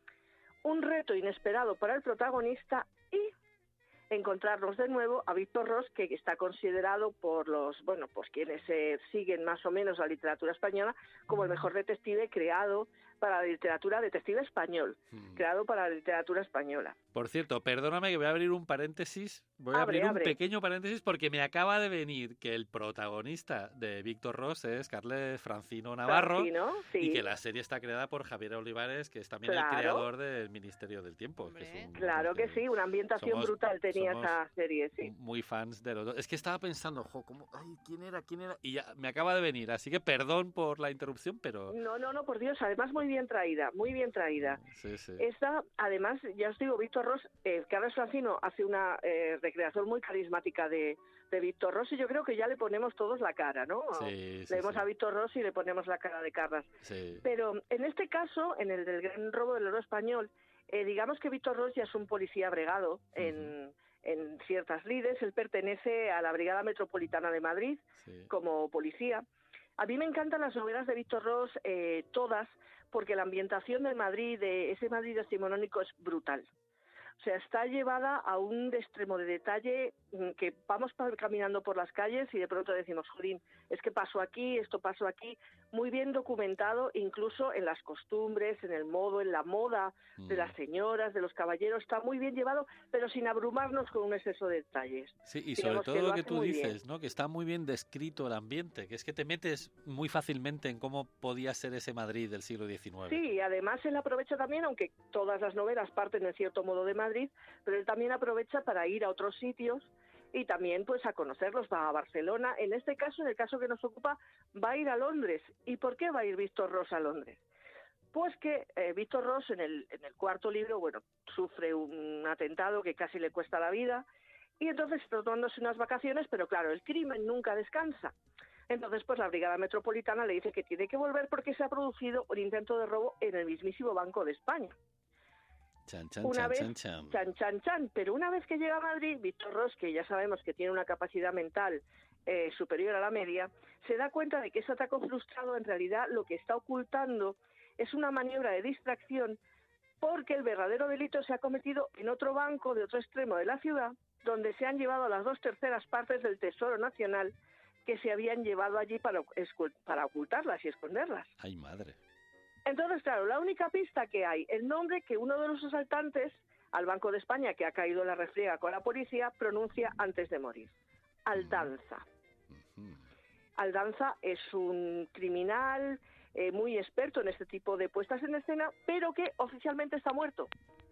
Speaker 10: un reto inesperado para el protagonista y encontrarnos de nuevo a Víctor Ros, que está considerado por los, bueno, pues quienes eh, siguen más o menos la literatura española como el mejor detective creado para la literatura, detective español, hmm. creado para la literatura española.
Speaker 3: Por cierto, perdóname que voy a abrir un paréntesis, voy a
Speaker 10: abre,
Speaker 3: abrir un
Speaker 10: abre.
Speaker 3: pequeño paréntesis porque me acaba de venir que el protagonista de Víctor Ros es Carles Francino Navarro,
Speaker 10: Francino, sí.
Speaker 3: y que la serie está creada por Javier Olivares, que es también
Speaker 10: claro.
Speaker 3: el creador del Ministerio del Tiempo. Que es un,
Speaker 10: claro que sí, una ambientación
Speaker 3: somos,
Speaker 10: brutal tenía esa serie, sí.
Speaker 3: Muy fans de los dos. Es que estaba pensando, jo, ¿cómo? Ay, ¿quién era? ¿Quién era? Y ya me acaba de venir, así que perdón por la interrupción, pero...
Speaker 10: No, no, no, por Dios, además muy bien traída, muy bien traída.
Speaker 3: Sí, sí.
Speaker 10: Esta, además, ya os digo, Víctor Ros, eh, Carles Francino hace una eh, recreación muy carismática de, de Víctor Ros y yo creo que ya le ponemos todos la cara, ¿no?
Speaker 3: Sí, sí,
Speaker 10: Leemos
Speaker 3: sí.
Speaker 10: a Víctor Ros y le ponemos la cara de Carles.
Speaker 3: Sí.
Speaker 10: Pero en este caso, en el del gran robo del oro español, eh, digamos que Víctor Ros ya es un policía bregado uh-huh. en, en ciertas lides. Él pertenece a la Brigada Metropolitana de Madrid sí. como policía. A mí me encantan las novelas de Víctor Ros, eh, todas, porque la ambientación de Madrid, de ese Madrid decimonónico, es brutal. O sea, está llevada a un extremo de detalle que vamos caminando por las calles y de pronto decimos, jolín, es que pasó aquí, esto pasó aquí, muy bien documentado, incluso en las costumbres, en el modo, en la moda de las señoras, de los caballeros, está muy bien llevado, pero sin abrumarnos con un exceso de detalles.
Speaker 3: Sí, y sobre todo lo que tú dices, ¿no? Que está muy bien descrito el ambiente, que es que te metes muy fácilmente en cómo podía ser ese Madrid del siglo diecinueve.
Speaker 10: Sí, y además él aprovecha también, aunque todas las novelas parten en cierto modo de Madrid, pero él también aprovecha para ir a otros sitios y también pues a conocerlos, va a Barcelona. En este caso, en el caso que nos ocupa, va a ir a Londres. ¿Y por qué va a ir Víctor Ros a Londres? Pues que eh, Víctor Ros en el, en el cuarto libro, bueno, sufre un atentado que casi le cuesta la vida y entonces está tomándose unas vacaciones, pero claro, el crimen nunca descansa. Entonces, pues la Brigada Metropolitana le dice que tiene que volver porque se ha producido un intento de robo en el mismísimo Banco de España.
Speaker 3: Chan, chan,
Speaker 10: una
Speaker 3: chan,
Speaker 10: vez,
Speaker 3: chan, chan.
Speaker 10: chan, chan, chan, pero una vez que llega a Madrid, Víctor Ros, que ya sabemos que tiene una capacidad mental eh, superior a la media, se da cuenta de que ese ataque frustrado en realidad lo que está ocultando es una maniobra de distracción porque el verdadero delito se ha cometido en otro banco de otro extremo de la ciudad, donde se han llevado las dos terceras partes del Tesoro Nacional que se habían llevado allí para, para ocultarlas y esconderlas.
Speaker 3: ¡Ay, madre!
Speaker 10: Entonces, claro, la única pista que hay, el nombre que uno de los asaltantes al Banco de España, que ha caído en la refriega con la policía, pronuncia antes de morir. Aldanza.
Speaker 3: Uh-huh.
Speaker 10: Aldanza es un criminal eh, muy experto en este tipo de puestas en escena, pero que oficialmente está muerto.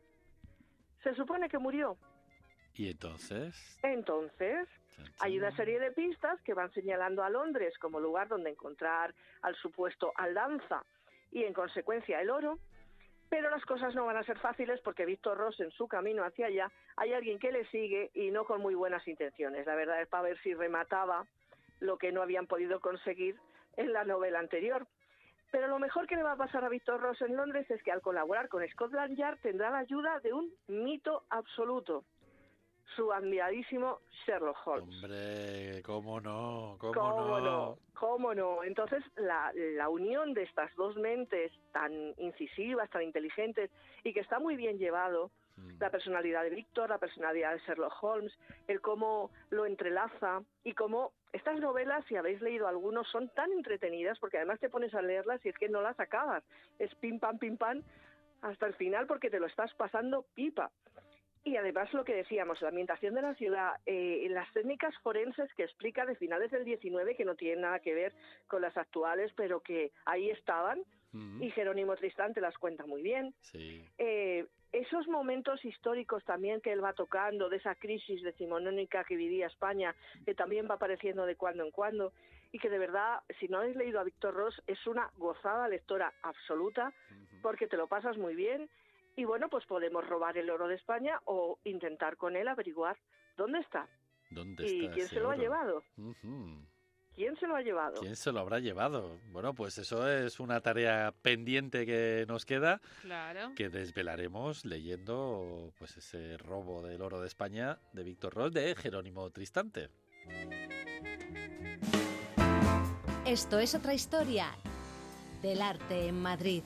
Speaker 10: Se supone que murió.
Speaker 3: ¿Y entonces?
Speaker 10: Entonces, hay una serie de pistas que van señalando a Londres como lugar donde encontrar al supuesto Aldanza y en consecuencia el oro, pero las cosas no van a ser fáciles porque Víctor Ros en su camino hacia allá hay alguien que le sigue y no con muy buenas intenciones. La verdad es para ver si remataba lo que no habían podido conseguir en la novela anterior. Pero lo mejor que le va a pasar a Víctor Ros en Londres es que al colaborar con Scotland Yard tendrá la ayuda de un mito absoluto, su admiradísimo Sherlock Holmes.
Speaker 3: Hombre, ¿cómo no? ¿Cómo,
Speaker 10: ¿Cómo
Speaker 3: no?
Speaker 10: no? ¿Cómo no? Entonces, la, la unión de estas dos mentes tan incisivas, tan inteligentes, y que está muy bien llevado, mm. la personalidad de Víctor, la personalidad de Sherlock Holmes, el cómo lo entrelaza, y cómo estas novelas, si habéis leído algunos, son tan entretenidas, porque además te pones a leerlas y es que no las acabas. Es pim, pam, pim, pam, hasta el final, porque te lo estás pasando pipa. Y además lo que decíamos, la ambientación de la ciudad, eh, las técnicas forenses que explica de finales del diecinueve, que no tienen nada que ver con las actuales, pero que ahí estaban, uh-huh. y Jerónimo Tristán te las cuenta muy bien.
Speaker 3: Sí.
Speaker 10: Eh, esos momentos históricos también que él va tocando, de esa crisis decimonónica que vivía España, que también va apareciendo de cuando en cuando, y que de verdad, si no habéis leído a Víctor Ros, es una gozada lectora absoluta, uh-huh. porque te lo pasas muy bien. Y bueno, pues podemos robar el oro de España o intentar con él averiguar dónde está.
Speaker 3: ¿Dónde
Speaker 10: y
Speaker 3: está
Speaker 10: quién
Speaker 3: ese
Speaker 10: se lo
Speaker 3: oro?
Speaker 10: ha llevado.
Speaker 3: Uh-huh.
Speaker 10: ¿quién se lo ha llevado?
Speaker 3: ¿Quién se lo habrá llevado? Bueno, pues eso es una tarea pendiente que nos queda,
Speaker 2: Claro.
Speaker 3: que desvelaremos leyendo pues ese robo del oro de España de Víctor Ros de Jerónimo Tristante.
Speaker 5: Esto es otra historia del arte en Madrid.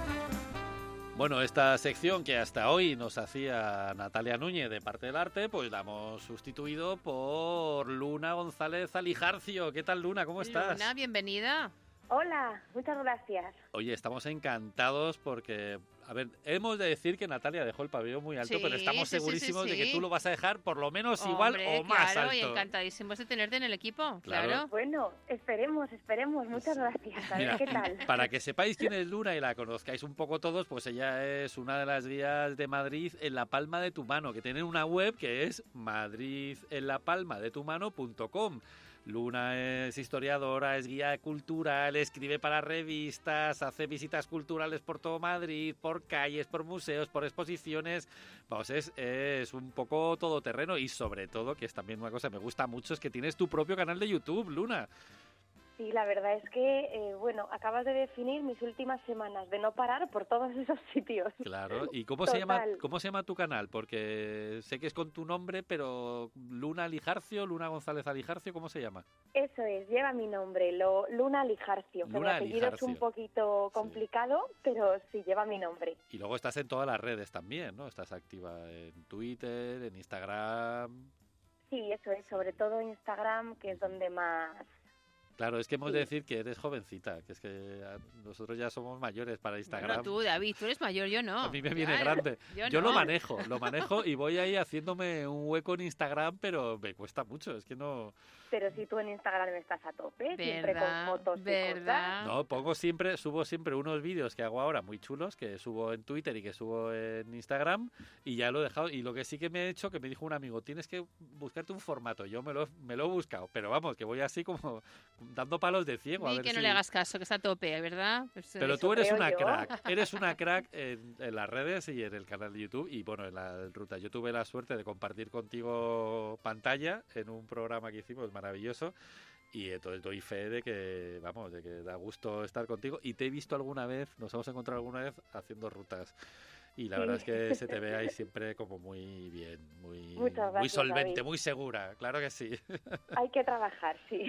Speaker 3: Bueno, esta sección que hasta hoy nos hacía Natalia Núñez de Parte del Arte, pues la hemos sustituido por Luna González Alijarcio. ¿Qué tal, Luna? ¿Cómo estás?
Speaker 2: Luna, bienvenida.
Speaker 11: Hola, muchas gracias.
Speaker 3: Oye, estamos encantados porque, a ver, hemos de decir que Natalia dejó el pabellón muy alto,
Speaker 2: Sí,
Speaker 3: pero estamos
Speaker 2: sí, sí,
Speaker 3: segurísimos
Speaker 2: sí, sí.
Speaker 3: de que tú lo vas a dejar por lo menos igual
Speaker 2: Hombre,
Speaker 3: o más
Speaker 2: claro,
Speaker 3: alto.
Speaker 2: y encantadísimos de tenerte en el equipo,
Speaker 3: Claro.
Speaker 2: claro.
Speaker 11: Bueno, esperemos, esperemos. Muchas gracias. A ver
Speaker 3: Mira,
Speaker 11: qué tal.
Speaker 3: para que sepáis quién es Luna y la conozcáis un poco todos, pues ella es una de las guías de Madrid en la palma de tu mano, que tienen una web que es madrid en la palma de tu mano punto com. Luna es historiadora, es guía cultural, escribe para revistas, hace visitas culturales por todo Madrid, por calles, por museos, por exposiciones. Vamos, es, es un poco todoterreno y sobre todo, que es también una cosa que me gusta mucho, es que tienes tu propio canal de YouTube, Luna.
Speaker 11: Sí, la verdad es que, eh, bueno, acabas de definir mis últimas semanas de no parar por todos esos sitios.
Speaker 3: Claro, ¿y cómo se llama
Speaker 11: Total.
Speaker 3: cómo se llama tu canal? Porque sé que es con tu nombre, pero Luna Alijarcio, Luna González Alijarcio, ¿cómo se llama?
Speaker 11: Eso es, lleva mi nombre, lo, Luna Lijarcio. Que mi
Speaker 3: Luna
Speaker 11: apellido
Speaker 3: Lijarcio.
Speaker 11: es un poquito complicado, pero sí, lleva mi nombre.
Speaker 3: Y luego estás en todas las redes también, ¿no? Estás activa en Twitter, en Instagram.
Speaker 11: Sí, eso es, sobre todo Instagram, que es donde más...
Speaker 3: Claro, es que hemos
Speaker 11: Sí.
Speaker 3: de decir que eres jovencita, que es que a- nosotros ya somos mayores para Instagram.
Speaker 2: Bueno, tú, David, tú eres mayor, yo no.
Speaker 3: A mí me viene
Speaker 2: Claro,
Speaker 3: grande.
Speaker 2: Yo,
Speaker 3: Yo
Speaker 2: no.
Speaker 3: lo manejo, lo manejo y voy ahí haciéndome un hueco en Instagram, pero me cuesta mucho, es que no...
Speaker 11: Pero si tú en Instagram estás a tope, siempre con
Speaker 2: ¿Verdad?
Speaker 11: fotos y
Speaker 2: ¿Verdad?
Speaker 3: No, pongo siempre, subo siempre unos vídeos que hago ahora muy chulos, que subo en Twitter y que subo en Instagram, y ya lo he dejado. Y lo que sí que me he hecho, que me dijo un amigo, tienes que buscarte un formato. Yo me lo, me lo he buscado, pero vamos, que voy así como dando palos de ciego. A
Speaker 2: Y
Speaker 3: ver
Speaker 2: que no
Speaker 3: si-
Speaker 2: le hagas caso, que está a tope, ¿verdad? Pues,
Speaker 3: Pero
Speaker 2: eso
Speaker 3: tú eres
Speaker 2: creo
Speaker 3: una
Speaker 2: yo.
Speaker 3: crack, eres una crack en, en las redes y en el canal de YouTube y bueno, en la ruta. Yo tuve la suerte de compartir contigo pantalla en un programa que hicimos maravilloso y entonces doy fe de que, vamos, de que da gusto estar contigo y te he visto alguna vez, nos hemos encontrado alguna vez haciendo rutas. Y la
Speaker 11: Sí.
Speaker 3: verdad es que se te ve ahí siempre como muy bien, muy,
Speaker 11: Muchas
Speaker 3: muy
Speaker 11: gracias,
Speaker 3: solvente,
Speaker 11: David.
Speaker 3: muy segura, claro que sí.
Speaker 11: Hay que trabajar, sí.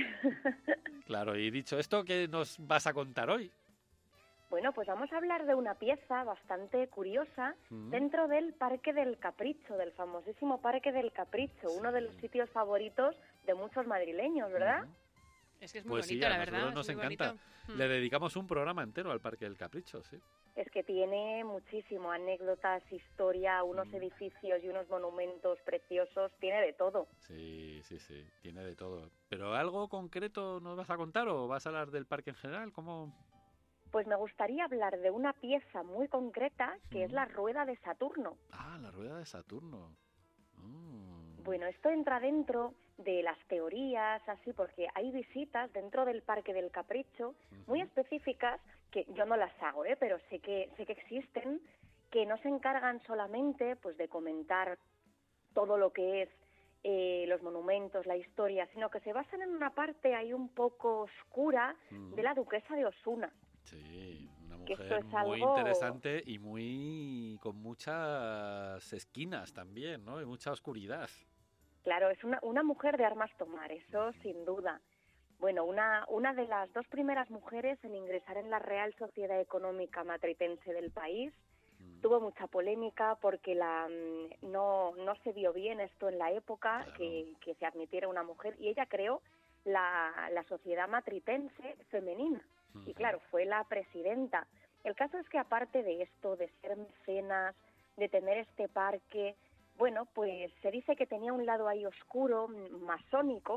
Speaker 3: Claro, y dicho esto, ¿qué nos vas a contar hoy?
Speaker 11: Bueno, pues vamos a hablar de una pieza bastante curiosa
Speaker 3: Mm.
Speaker 11: dentro del Parque del Capricho, del famosísimo Parque del Capricho, uno de los sitios favoritos de muchos madrileños, ¿verdad?
Speaker 2: Es que es muy
Speaker 3: Pues sí,
Speaker 2: bonito,
Speaker 3: a
Speaker 2: la
Speaker 3: nosotros
Speaker 2: verdad.
Speaker 3: nos
Speaker 2: es muy
Speaker 3: encanta.
Speaker 2: bonito. Mm.
Speaker 3: Le dedicamos un programa entero al Parque del Capricho, sí.
Speaker 11: Es que tiene muchísimo anécdotas, historia, unos
Speaker 3: Mm.
Speaker 11: edificios y unos monumentos preciosos, tiene de todo.
Speaker 3: Sí, sí, sí, tiene de todo. ¿Pero algo concreto nos vas a contar o vas a hablar del parque en general? ¿Cómo?
Speaker 11: Pues me gustaría hablar de una pieza muy concreta que es
Speaker 3: Mm.
Speaker 11: la Rueda de Saturno.
Speaker 3: Ah, la rueda de Saturno. Mm.
Speaker 11: Bueno, esto entra dentro de las teorías, así, porque hay visitas dentro del Parque del Capricho muy específicas que yo no las hago, ¿eh? Pero sé que sé que existen, que no se encargan solamente, pues, de comentar todo lo que es eh, los monumentos, la historia, sino que se basan en una parte ahí un poco oscura
Speaker 3: Mm.
Speaker 11: de la duquesa de Osuna.
Speaker 3: Sí, una
Speaker 11: Que esto
Speaker 3: mujer
Speaker 11: es
Speaker 3: muy
Speaker 11: algo-
Speaker 3: interesante y muy con muchas esquinas también, ¿no? Y mucha oscuridad.
Speaker 11: Claro, es una, una mujer de armas tomar, eso sin duda. Bueno, una, una de las dos primeras mujeres en ingresar en la Real Sociedad Económica Matritense del país. Tuvo mucha polémica porque la, mm, no, no se vio bien esto en la época, que, que se admitiera una mujer, y ella creó la, la Sociedad Matritense Femenina. Y claro, fue la presidenta. El caso es que aparte de esto, de ser mecenas, de tener este parque, bueno, pues se dice que tenía un lado ahí oscuro, mm, masónico,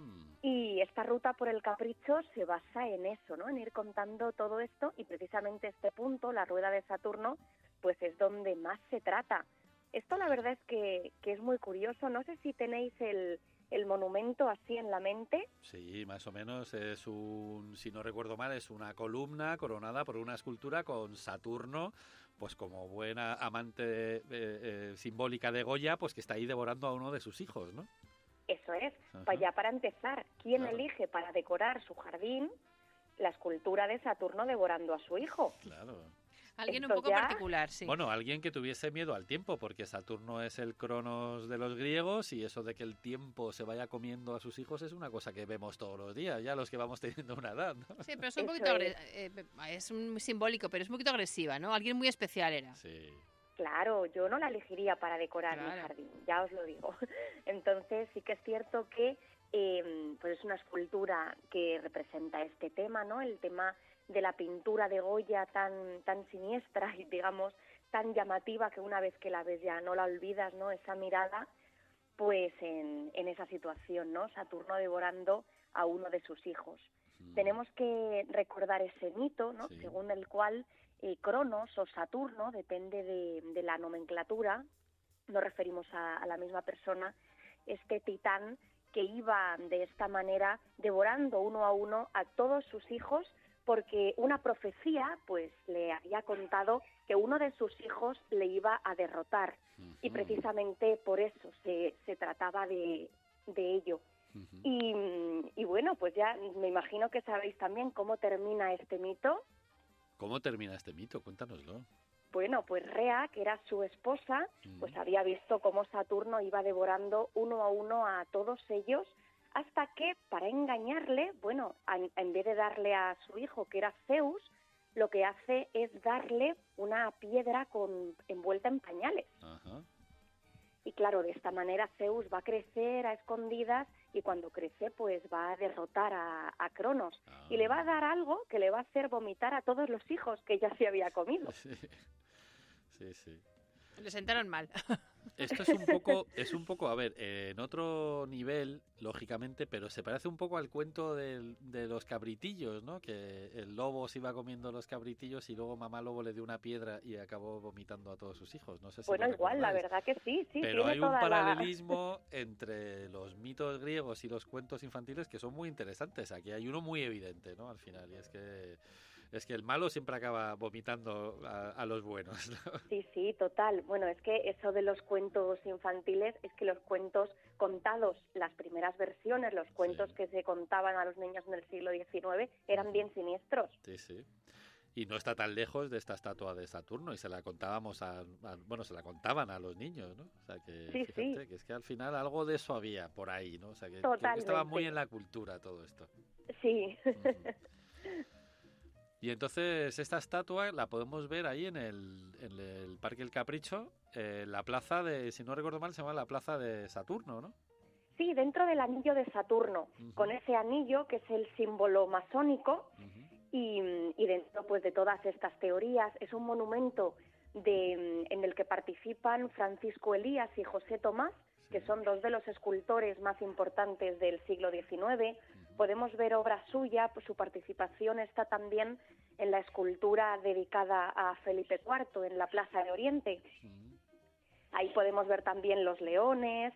Speaker 11: y esta ruta por el Capricho se basa en eso, ¿no? En ir contando todo esto, y precisamente este punto, la Rueda de Saturno, pues es donde más se trata. Esto la verdad es que, que es muy curioso. No sé si tenéis el, el monumento así en la mente.
Speaker 3: Sí, más o menos es un, si no recuerdo mal, es una columna coronada por una escultura con Saturno, pues como buena amante eh, eh, simbólica de Goya, pues que está ahí devorando a uno de sus hijos, ¿no?
Speaker 11: Eso es.
Speaker 3: Ajá.
Speaker 11: Para ya para empezar, ¿quién
Speaker 3: Claro.
Speaker 11: elige para decorar su jardín la escultura de Saturno devorando a su hijo?
Speaker 3: Claro.
Speaker 2: Alguien un
Speaker 11: Esto
Speaker 2: poco
Speaker 11: ya-
Speaker 2: particular, sí.
Speaker 3: Bueno, alguien que tuviese miedo al tiempo, porque Saturno es el Cronos de los griegos y eso de que el tiempo se vaya comiendo a sus hijos es una cosa que vemos todos los días, ya los que vamos teniendo una edad, ¿no?
Speaker 2: Sí, pero es un
Speaker 11: Eso
Speaker 2: poquito
Speaker 11: es.
Speaker 2: agre- eh, es un simbólico, pero es un poquito agresiva, ¿no? Alguien muy especial era.
Speaker 3: Sí.
Speaker 11: Claro, yo no la elegiría para decorar mi
Speaker 2: Claro.
Speaker 11: jardín, ya os lo digo. Entonces sí que es cierto que eh, pues es una escultura que representa este tema, ¿no? El tema de la pintura de Goya tan tan siniestra y digamos tan llamativa que una vez que la ves ya no la olvidas, ¿no? Esa mirada, pues en, en esa situación, ¿no? Saturno devorando a uno de sus hijos.
Speaker 3: Mm.
Speaker 11: Tenemos que recordar ese mito, ¿no?
Speaker 3: Sí.
Speaker 11: Según el cual eh, Cronos o Saturno, depende de, de la nomenclatura, nos referimos a, a la misma persona, este titán que iba de esta manera devorando uno a uno a todos sus hijos, porque una profecía pues le había contado que uno de sus hijos le iba a derrotar, y
Speaker 3: Ujú.
Speaker 11: precisamente por eso se, se trataba de, de ello.
Speaker 3: Ujú.
Speaker 11: Y, y bueno, pues ya me imagino que sabéis también cómo termina este mito.
Speaker 3: ¿Cómo termina este mito? Cuéntanoslo.
Speaker 11: Bueno, pues Rea, que era su esposa, pues
Speaker 3: Mm.
Speaker 11: había visto cómo Saturno iba devorando uno a uno a todos ellos, hasta que, para engañarle, bueno, a- en vez de darle a su hijo, que era Zeus, lo que hace es darle una piedra con, envuelta en pañales.
Speaker 3: Ajá.
Speaker 11: Y claro, de esta manera Zeus va a crecer a escondidas y cuando crece pues va a derrotar a, a Cronos.
Speaker 3: Ah.
Speaker 11: Y le va a dar algo que le va a hacer vomitar a todos los hijos que ya se había comido.
Speaker 3: Sí. Sí, sí.
Speaker 2: Le sentaron mal.
Speaker 3: Esto es un poco, es un poco, a ver, eh, en otro nivel, lógicamente, pero se parece un poco al cuento del- de los cabritillos, ¿no? Que el lobo se iba comiendo los cabritillos y luego mamá lobo le dio una piedra y acabó vomitando a todos sus hijos. No sé si
Speaker 11: Bueno,
Speaker 3: lo
Speaker 11: igual, la
Speaker 3: recordáis.
Speaker 11: verdad que sí, sí,
Speaker 3: Pero
Speaker 11: tiene
Speaker 3: hay un
Speaker 11: toda la...
Speaker 3: paralelismo entre los mitos griegos y los cuentos infantiles que son muy interesantes. Aquí hay uno muy evidente, ¿no? Al final, y es que es que el malo siempre acaba vomitando a, a los buenos, ¿no?
Speaker 11: Sí, sí, total. Bueno, es que eso de los cuentos infantiles, es que los cuentos contados, las primeras versiones, los cuentos
Speaker 3: Sí.
Speaker 11: que se contaban a los niños en el siglo diecinueve, eran bien siniestros.
Speaker 3: Sí, sí. Y no está tan lejos de esta estatua de Saturno y se la contábamos a, a- bueno, se la contaban a los niños, ¿no? O sea que
Speaker 11: Sí,
Speaker 3: fíjate
Speaker 11: sí.
Speaker 3: que es que al final algo de eso había por ahí, ¿no? O sea que, creo que estaba
Speaker 11: Totalmente.
Speaker 3: muy en la cultura todo esto.
Speaker 11: Sí.
Speaker 3: Ujú. Y entonces esta estatua la podemos ver ahí en el, en el Parque El Capricho, en la plaza de, si no recuerdo mal, se llama la plaza de Saturno, ¿no?
Speaker 11: Sí, dentro del anillo de Saturno,
Speaker 3: Ujú.
Speaker 11: con ese anillo que es el símbolo masónico.
Speaker 3: Ujú.
Speaker 11: Y, y dentro pues de todas estas teorías es un monumento de, en el que participan Francisco Elías y José Tomás, que son dos de los escultores más importantes del siglo diecinueve. Podemos ver obra suya, pues su participación está también en la escultura dedicada a Felipe cuarto en la Plaza de Oriente.
Speaker 3: Ujú.
Speaker 11: Ahí podemos ver también los leones,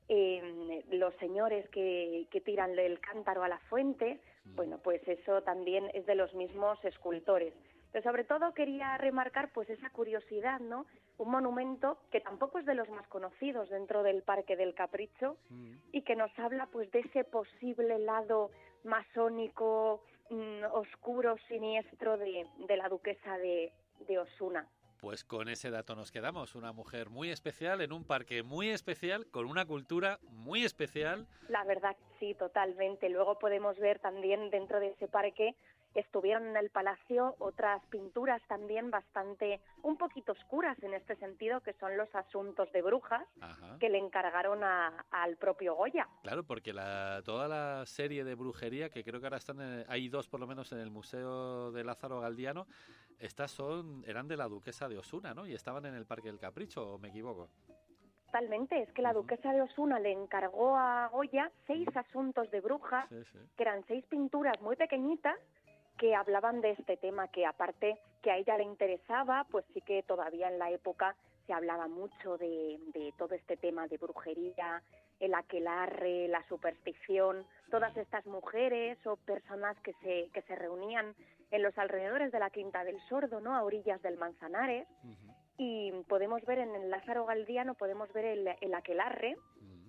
Speaker 11: eh, los señores que, que tiran el cántaro a la fuente. Bueno, pues eso también es de los mismos escultores. Pero sobre todo quería remarcar pues esa curiosidad, ¿no? Un monumento que tampoco es de los más conocidos dentro del Parque del Capricho
Speaker 3: Ujú.
Speaker 11: y que nos habla pues de ese posible lado masónico, mm, oscuro, siniestro de, de la duquesa de, de Osuna.
Speaker 3: Pues con ese dato nos quedamos. Una mujer muy especial en un parque muy especial, con una cultura muy especial.
Speaker 11: La verdad, sí, totalmente. Luego podemos ver también dentro de ese parque, estuvieron en el palacio otras pinturas también bastante, un poquito oscuras en este sentido, que son los asuntos de brujas
Speaker 3: Ajá.
Speaker 11: que le encargaron a- al propio Goya.
Speaker 3: Claro, porque la, toda la serie de brujería, que creo que ahora están, en- hay dos por lo menos en el Museo de Lázaro Galdiano, estas son eran de la duquesa de Osuna, ¿no? Y estaban en el Parque del Capricho, ¿o me equivoco?
Speaker 11: Totalmente, es que la
Speaker 3: Ujú.
Speaker 11: duquesa de Osuna le encargó a Goya seis asuntos de brujas,
Speaker 3: Sí, sí.
Speaker 11: que eran seis pinturas muy pequeñitas que hablaban de este tema, que aparte que a ella le interesaba, pues sí que todavía en la época se hablaba mucho de, de todo este tema de brujería, el aquelarre, la superstición, todas estas mujeres o personas que se, que se reunían en los alrededores de la Quinta del Sordo, ¿no? A orillas del Manzanares,
Speaker 3: Ujú.
Speaker 11: y podemos ver en el Lázaro Galdiano, podemos ver el, el aquelarre,
Speaker 3: Ujú.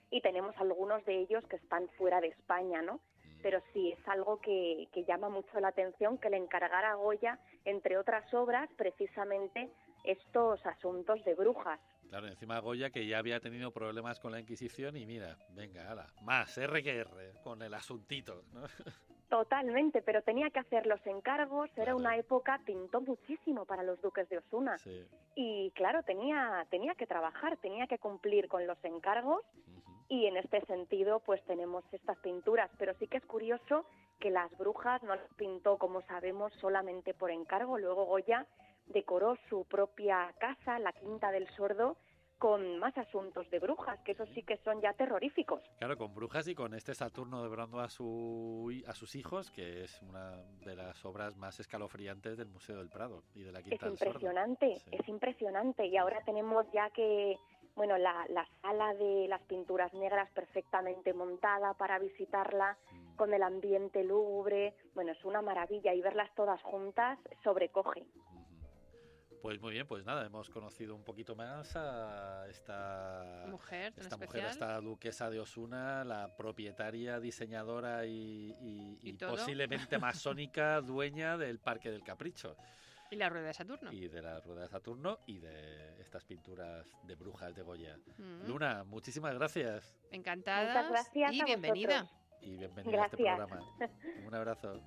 Speaker 11: y tenemos algunos de ellos que están fuera de España, ¿no? Pero sí, es algo que, que llama mucho la atención que le encargara a Goya, entre otras obras, precisamente estos asuntos de brujas.
Speaker 3: Claro, encima Goya, que ya había tenido problemas con la Inquisición, y mira, venga, ala, más R que R, con el asuntito, ¿no?
Speaker 11: Totalmente, pero tenía que hacer los encargos, era una época, pintó muchísimo para los duques de Osuna.
Speaker 3: Sí.
Speaker 11: Y claro, tenía, tenía que trabajar, tenía que cumplir con los encargos, uh-huh. Y en este sentido pues tenemos estas pinturas, pero sí que es curioso que las brujas no las pintó, como sabemos, solamente por encargo. Luego Goya decoró su propia casa, la Quinta del Sordo, con más asuntos de brujas, que esos sí que son ya terroríficos.
Speaker 3: Claro, con brujas y con este Saturno devorando a, su, a sus hijos, que es una de las obras más escalofriantes del Museo del Prado y de la Quinta del Sordo.
Speaker 11: Es impresionante, sí. Es impresionante. Y ahora tenemos ya que, bueno, la, la sala de las pinturas negras perfectamente montada para visitarla, mm. con el ambiente lúgubre. Bueno, es una maravilla, y verlas todas juntas sobrecoge.
Speaker 3: Pues muy bien, pues nada, hemos conocido un poquito más a esta
Speaker 2: mujer,
Speaker 3: esta mujer, esta duquesa de Osuna, la propietaria, diseñadora y, y,
Speaker 2: y,
Speaker 3: y posiblemente masónica dueña del Parque del Capricho.
Speaker 2: Y la Rueda de Saturno.
Speaker 3: Y de la Rueda de Saturno y de estas pinturas de brujas de Goya.
Speaker 2: Mm.
Speaker 3: Luna, muchísimas gracias.
Speaker 2: Encantada.
Speaker 11: Muchas gracias
Speaker 2: y
Speaker 11: a
Speaker 2: bienvenida.
Speaker 11: vosotros.
Speaker 3: Y bienvenida
Speaker 11: gracias.
Speaker 3: a este programa. Un abrazo.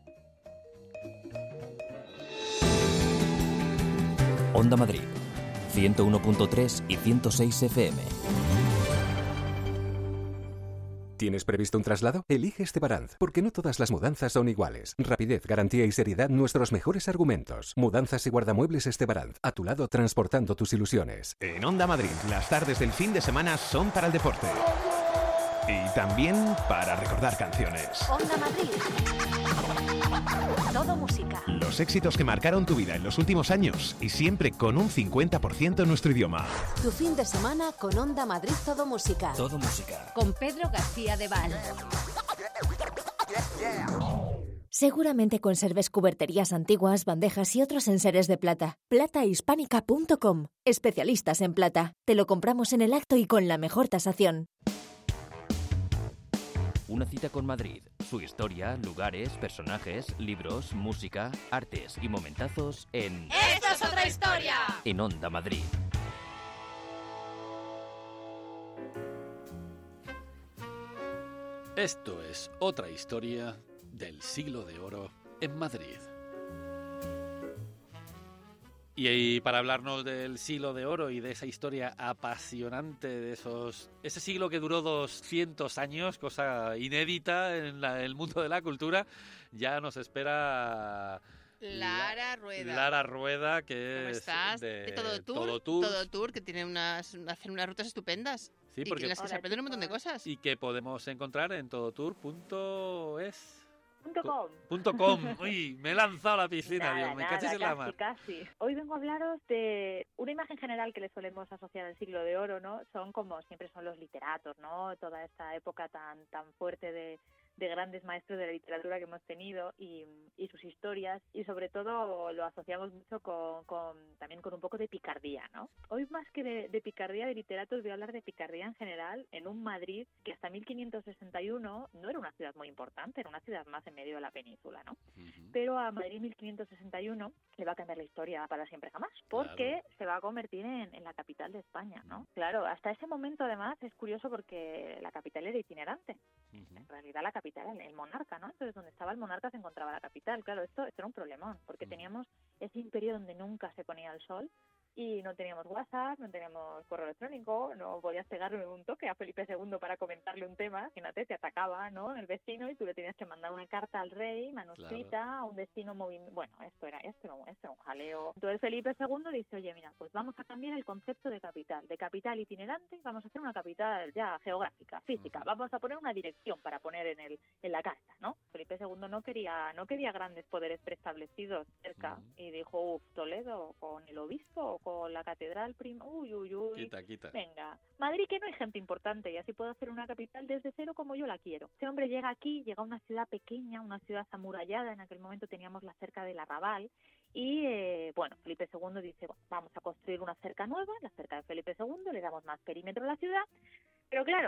Speaker 1: Onda Madrid, ciento uno punto tres y ciento seis F M.
Speaker 12: ¿Tienes previsto un traslado? Elige Estebaranz, porque no todas las mudanzas son iguales. Rapidez, garantía y seriedad, nuestros mejores argumentos. Mudanzas y guardamuebles Estebaranz, a tu lado transportando tus ilusiones.
Speaker 13: En Onda Madrid, las tardes del fin de semana son para el deporte. Y también para recordar canciones.
Speaker 5: Onda Madrid. Todo música.
Speaker 13: Los éxitos que marcaron tu vida en los últimos años y siempre con un cincuenta por ciento en nuestro idioma.
Speaker 5: Tu fin de semana con Onda Madrid Todo Música.
Speaker 1: Todo música.
Speaker 5: Con Pedro García de Val.
Speaker 14: Seguramente conserves cuberterías antiguas, bandejas y otros enseres de plata. plata hispánica punto com. Especialistas en plata. Te lo compramos en el acto y con la mejor tasación.
Speaker 1: Una cita con Madrid, su historia, lugares, personajes, libros, música, artes y momentazos en...
Speaker 2: ¡Esto es otra historia!
Speaker 1: En Onda Madrid.
Speaker 3: Esto es otra historia del siglo de oro en Madrid. Y para hablarnos del siglo de oro y de esa historia apasionante de esos ese siglo que duró doscientos años, cosa inédita en la, el mundo de la cultura, ya nos espera
Speaker 2: Lara Rueda.
Speaker 3: Lara Rueda, que
Speaker 2: ¿Cómo
Speaker 3: es
Speaker 2: estás?
Speaker 3: de,
Speaker 2: de Todo Tour,
Speaker 3: Todo Tour,
Speaker 2: Todo Tour, que tiene unas hacen unas rutas estupendas.
Speaker 3: Sí,
Speaker 2: y
Speaker 3: porque
Speaker 2: en las que se aprenden un montón de cosas.
Speaker 3: Y que podemos encontrar en todotour punto es.
Speaker 15: Punto com.
Speaker 3: Punto com. Uy, me he lanzado a la piscina,
Speaker 15: nada,
Speaker 3: Dios, me
Speaker 15: nada,
Speaker 3: cachis en la
Speaker 15: casi,
Speaker 3: mar.
Speaker 15: Casi. Hoy vengo a hablaros de una imagen general que le solemos asociar al siglo de oro, ¿no? Son como siempre son los literatos, ¿no? Toda esta época tan tan fuerte de, de grandes maestros de la literatura que hemos tenido y, y sus historias, y sobre todo lo asociamos mucho con, con también con un poco de picardía, ¿no? Hoy más que de, de picardía de literatos voy a hablar de picardía en general en un Madrid que hasta mil quinientos sesenta y uno no era una ciudad muy importante, era una ciudad más en medio de la península, ¿no? Uh-huh. Pero a Madrid mil quinientos sesenta y uno le va a cambiar la historia para siempre jamás, porque claro, se va a convertir en, en la capital de España, ¿no? Claro, hasta ese momento además es curioso porque la capital era itinerante. Uh-huh. En realidad la capital era el monarca, ¿no? Entonces donde estaba el monarca se encontraba la capital. Claro, esto, esto era un problemón, porque uh-huh. teníamos ese imperio donde nunca se ponía el sol. Y no teníamos WhatsApp, no teníamos correo electrónico, no podías pegarle un toque a Felipe segundo para comentarle un tema. Imagínate, te atacaba, ¿no?, el vecino y tú le tenías que mandar una carta al rey manuscrita, claro, a un destino movimiento. Bueno, esto era, esto era, un, esto era un jaleo. Entonces Felipe segundo dice, oye, mira, pues vamos a cambiar el concepto de capital. De capital itinerante vamos a hacer una capital ya geográfica, física. Uh-huh. Vamos a poner una dirección para poner en el en la carta, ¿no? Felipe segundo no quería no quería grandes poderes preestablecidos cerca. Uh-huh. Y dijo, uff, Toledo, con el obispo, con la catedral prima, uy, uy, uy,
Speaker 3: quita, quita.
Speaker 15: Venga, Madrid, que no hay gente importante y así puedo hacer una capital desde cero como yo la quiero. Este hombre llega aquí, llega a una ciudad pequeña, una ciudad amurallada, en aquel momento teníamos la cerca del Arrabal y, eh, bueno, Felipe segundo dice, bueno, vamos a construir una cerca nueva, la cerca de Felipe segundo, le damos más perímetro a la ciudad, pero claro,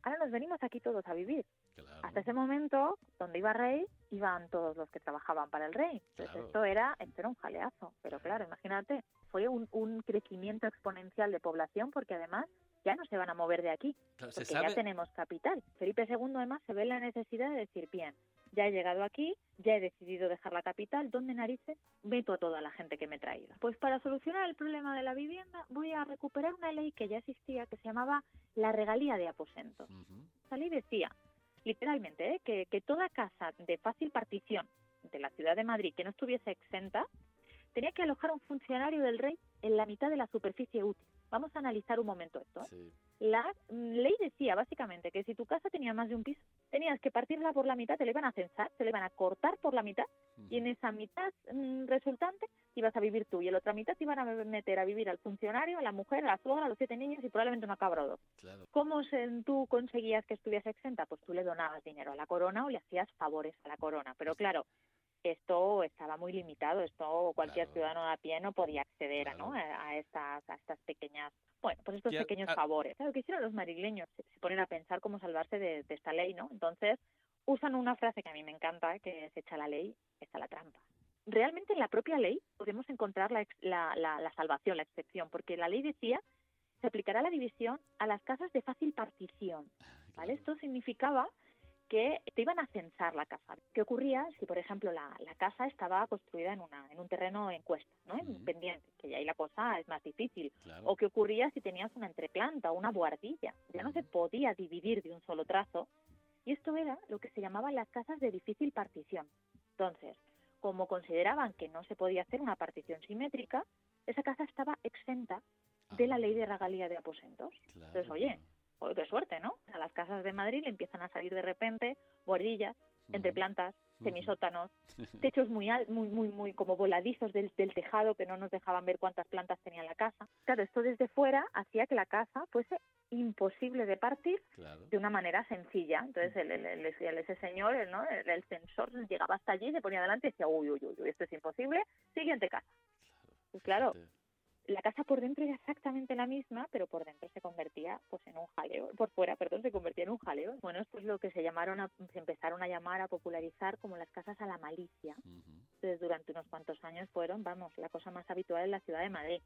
Speaker 15: ahora nos venimos aquí todos a vivir.
Speaker 3: Claro.
Speaker 15: Hasta ese momento, donde iba rey, iban todos los que trabajaban para el rey. Entonces
Speaker 3: Claro.
Speaker 15: esto era, esto era un jaleazo. Pero claro, imagínate, fue un, un crecimiento exponencial de población porque además ya no se van a mover de aquí,
Speaker 3: Claro, se
Speaker 15: porque
Speaker 3: sabe-
Speaker 15: ya tenemos capital. Felipe segundo además se ve la necesidad de decir, bien, ya he llegado aquí, ya he decidido dejar la capital, ¿dónde narices meto a toda la gente que me he traído? Pues para solucionar el problema de la vivienda voy a recuperar una ley que ya existía, que se llamaba la regalía de aposentos. Esa ley decía, literalmente, ¿eh? que, que toda casa de fácil partición de la ciudad de Madrid que no estuviese exenta, tenía que alojar a un funcionario del rey en la mitad de la superficie útil. Vamos a analizar un momento esto. ¿eh?
Speaker 3: Sí.
Speaker 15: La mm, ley decía básicamente que si tu casa tenía más de un piso, tenías que partirla por la mitad, te la iban a censar, te la iban a cortar por la mitad, y en esa mitad mm, resultante ibas a vivir tú, y en la otra mitad te iban a meter a vivir al funcionario, a la mujer, a la suegra, a los siete niños y probablemente una cabra o dos.
Speaker 3: Claro.
Speaker 15: ¿Cómo se, tú conseguías que estuviese exenta? Pues tú le donabas dinero a la corona o le hacías favores a la corona. Pero claro, esto estaba muy limitado, esto cualquier ciudadano de a pie no podía acceder a, ¿no? a, a estas a estas pequeñas, bueno, pues estos
Speaker 3: Y a-
Speaker 15: pequeños
Speaker 3: a-
Speaker 15: favores. Claro, que hicieron los madrileños, se, se ponen a pensar cómo salvarse de, de esta ley, ¿no? Entonces, usan una frase que a mí me encanta, que es echa la ley, está la trampa. Realmente en la propia ley podemos encontrar la, ex- la, la, la salvación, la excepción, porque la ley decía se aplicará la división a las casas de fácil partición, ¿vale? Esto significaba que te iban a censar la casa. ¿Qué ocurría si, por ejemplo, la, la casa estaba construida en una en un terreno en cuesta, ¿no? En pendiente, que ya ahí la cosa es más difícil?
Speaker 3: Claro.
Speaker 15: O qué ocurría si tenías una entreplanta o una buhardilla. Ya no se podía dividir de un solo trazo. Y esto era lo que se llamaban las casas de difícil partición. Entonces, como consideraban que no se podía hacer una partición simétrica, esa casa estaba exenta de la ley de regalía de aposentos. Entonces, oye, Joder, qué suerte, ¿no? A las casas de Madrid le empiezan a salir de repente buhardillas, entreplantas, semisótanos, techos muy al, muy muy muy como voladizos del, del tejado que no nos dejaban ver cuántas plantas tenía la casa. Claro, esto desde fuera hacía que la casa fuese imposible de partir de una manera sencilla. Entonces el, el, el- el- ese señor, el, ¿no? el, el censor llegaba hasta allí, se ponía delante y decía, uy, uy, uy, uy, esto es imposible, siguiente casa. Pues claro, la casa por dentro era exactamente la misma, pero por dentro se convertía pues en un jaleo, por fuera, perdón, se convertía en un jaleo. Bueno, esto es lo que se llamaron a- se empezaron a llamar, a popularizar como las casas a la malicia. Entonces, durante unos cuantos años fueron, vamos, la cosa más habitual en la ciudad de Madrid.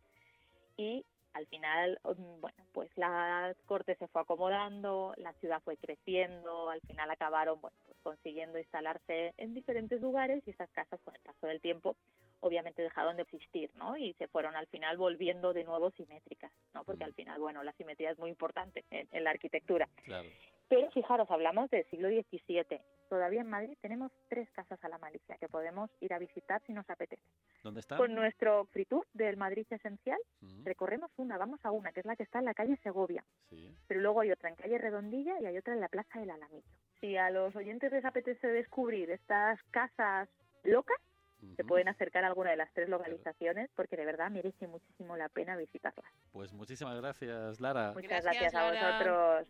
Speaker 15: Y al final, mm, bueno, pues la corte se fue acomodando, la ciudad fue creciendo, al final acabaron, bueno, pues consiguiendo instalarse en diferentes lugares y estas casas con el paso del tiempo obviamente dejaron de existir, ¿no? Y se fueron al final volviendo de nuevo simétricas, ¿no? Porque al final, bueno, la simetría es muy importante en, en la arquitectura.
Speaker 3: Claro.
Speaker 15: Pero fijaros, hablamos del siglo diecisiete. Todavía en Madrid tenemos tres casas a la malicia que podemos ir a visitar si nos apetece.
Speaker 3: ¿Dónde está?
Speaker 15: Con nuestro free tour del Madrid Esencial, recorremos una, vamos a una, que es la que está en la calle Segovia.
Speaker 3: Sí.
Speaker 15: Pero luego hay otra en calle Redondilla y hay otra en la Plaza del Alamillo. Si a los oyentes les apetece descubrir estas casas locas, se pueden acercar a alguna de las tres localizaciones porque de verdad merece muchísimo la pena visitarlas.
Speaker 3: Pues muchísimas gracias, Lara.
Speaker 15: Muchas gracias, a vosotros.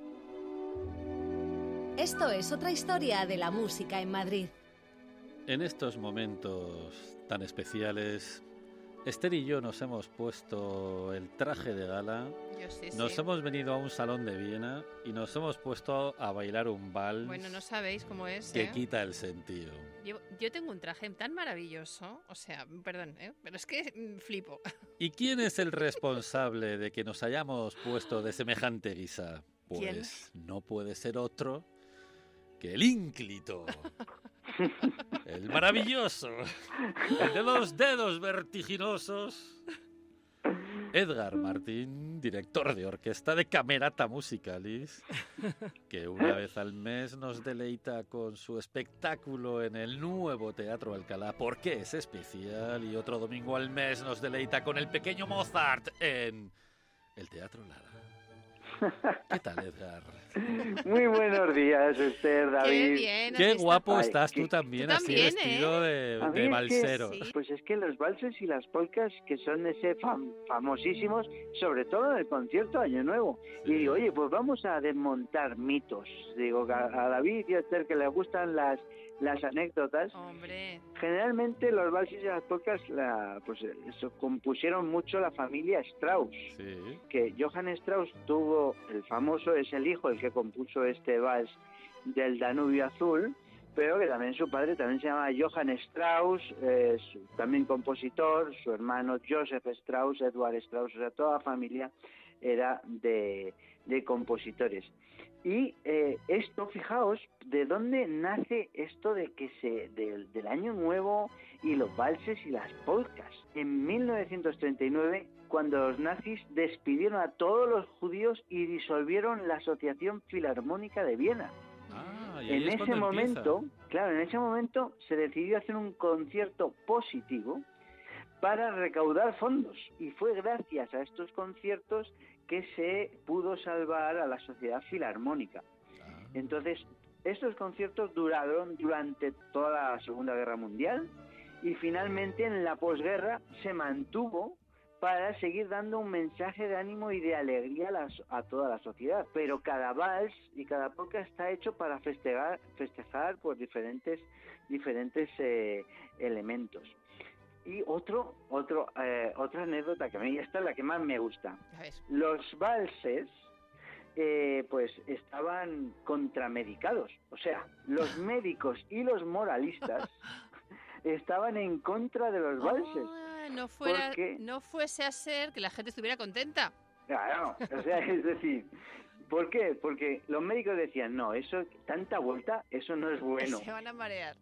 Speaker 5: Esto es otra historia de la música en Madrid.
Speaker 3: En estos momentos tan especiales, Esther y yo nos hemos puesto el traje de gala,
Speaker 2: Yo sí,
Speaker 3: nos
Speaker 2: sí.
Speaker 3: hemos venido a un salón de Viena y nos hemos puesto a bailar un vals
Speaker 2: Bueno, no sabéis cómo es,
Speaker 3: que
Speaker 2: ¿eh?
Speaker 3: quita el sentido.
Speaker 2: Yo, yo tengo un traje tan maravilloso, o sea, perdón, ¿eh? Pero es que mm, flipo.
Speaker 3: ¿Y quién es el responsable de que nos hayamos puesto de semejante guisa? Pues no puede ser otro que el ínclito, el maravilloso, el de los dedos vertiginosos, Edgar Martín, director de orquesta de Camerata Musicalis, que una vez al mes nos deleita con su espectáculo en el nuevo Teatro Alcalá, porque es especial, y otro domingo al mes nos deleita con el pequeño Mozart en el Teatro Lara. ¿Qué tal, Edgar?
Speaker 16: Muy buenos días, Esther, David.
Speaker 2: bien,
Speaker 3: Qué guapo
Speaker 16: Ay,
Speaker 3: estás
Speaker 16: qué-
Speaker 3: tú también,
Speaker 2: Tú
Speaker 3: así
Speaker 2: también,
Speaker 3: vestido
Speaker 2: ¿eh?
Speaker 3: de,
Speaker 16: A mí
Speaker 3: de
Speaker 16: es que-
Speaker 3: balsero.
Speaker 16: Pues es que los valses y las polcas, que son ese fam- famosísimos, sobre todo en el concierto Año Nuevo. Y digo, oye, pues vamos a desmontar mitos. Digo, a, a David y a Esther, que les gustan las, las anécdotas.
Speaker 2: Hombre.
Speaker 16: Generalmente los valses y las polcas la, pues eso, compusieron mucho la familia Strauss.
Speaker 3: Sí.
Speaker 16: Que Johann Strauss tuvo, el famoso, es el hijo, el que que compuso este vals del Danubio Azul, pero que también su padre también se llama Johann Strauss, eh, su, también compositor, su hermano Joseph Strauss, Edward Strauss, o sea, toda la familia era de, de compositores. Y eh, esto, fijaos, ¿de dónde nace esto de que se del, del Año Nuevo y los valses y las polcas? En mil novecientos treinta y nueve, cuando los nazis despidieron a todos los judíos y disolvieron la Asociación Filarmónica de Viena.
Speaker 3: Ah, y ahí
Speaker 16: En
Speaker 3: es
Speaker 16: ese
Speaker 3: cuando
Speaker 16: momento,
Speaker 3: empieza.
Speaker 16: claro, en ese momento se decidió hacer un concierto positivo para recaudar fondos, y fue gracias a estos conciertos que se pudo salvar a la Sociedad Filarmónica. Entonces, estos conciertos duraron durante toda la Segunda Guerra Mundial y finalmente en la posguerra se mantuvo para seguir dando un mensaje de ánimo y de alegría a, la, a toda la sociedad. Pero cada vals y cada polka está hecho para festejar, festejar por diferentes, diferentes eh, elementos. Y otro, otro, eh, otra anécdota que a mí esta es la que más me gusta. Los valses, eh, pues estaban contramedicados. O sea, los médicos y los moralistas estaban en contra de los valses.
Speaker 2: Ah, no, fuera,
Speaker 16: porque,
Speaker 2: no fuese a ser que la gente estuviera contenta.
Speaker 16: Claro, o sea, es decir, ¿por qué? Porque los médicos decían, no, eso, tanta vuelta, eso no es bueno.
Speaker 2: Se van a marear.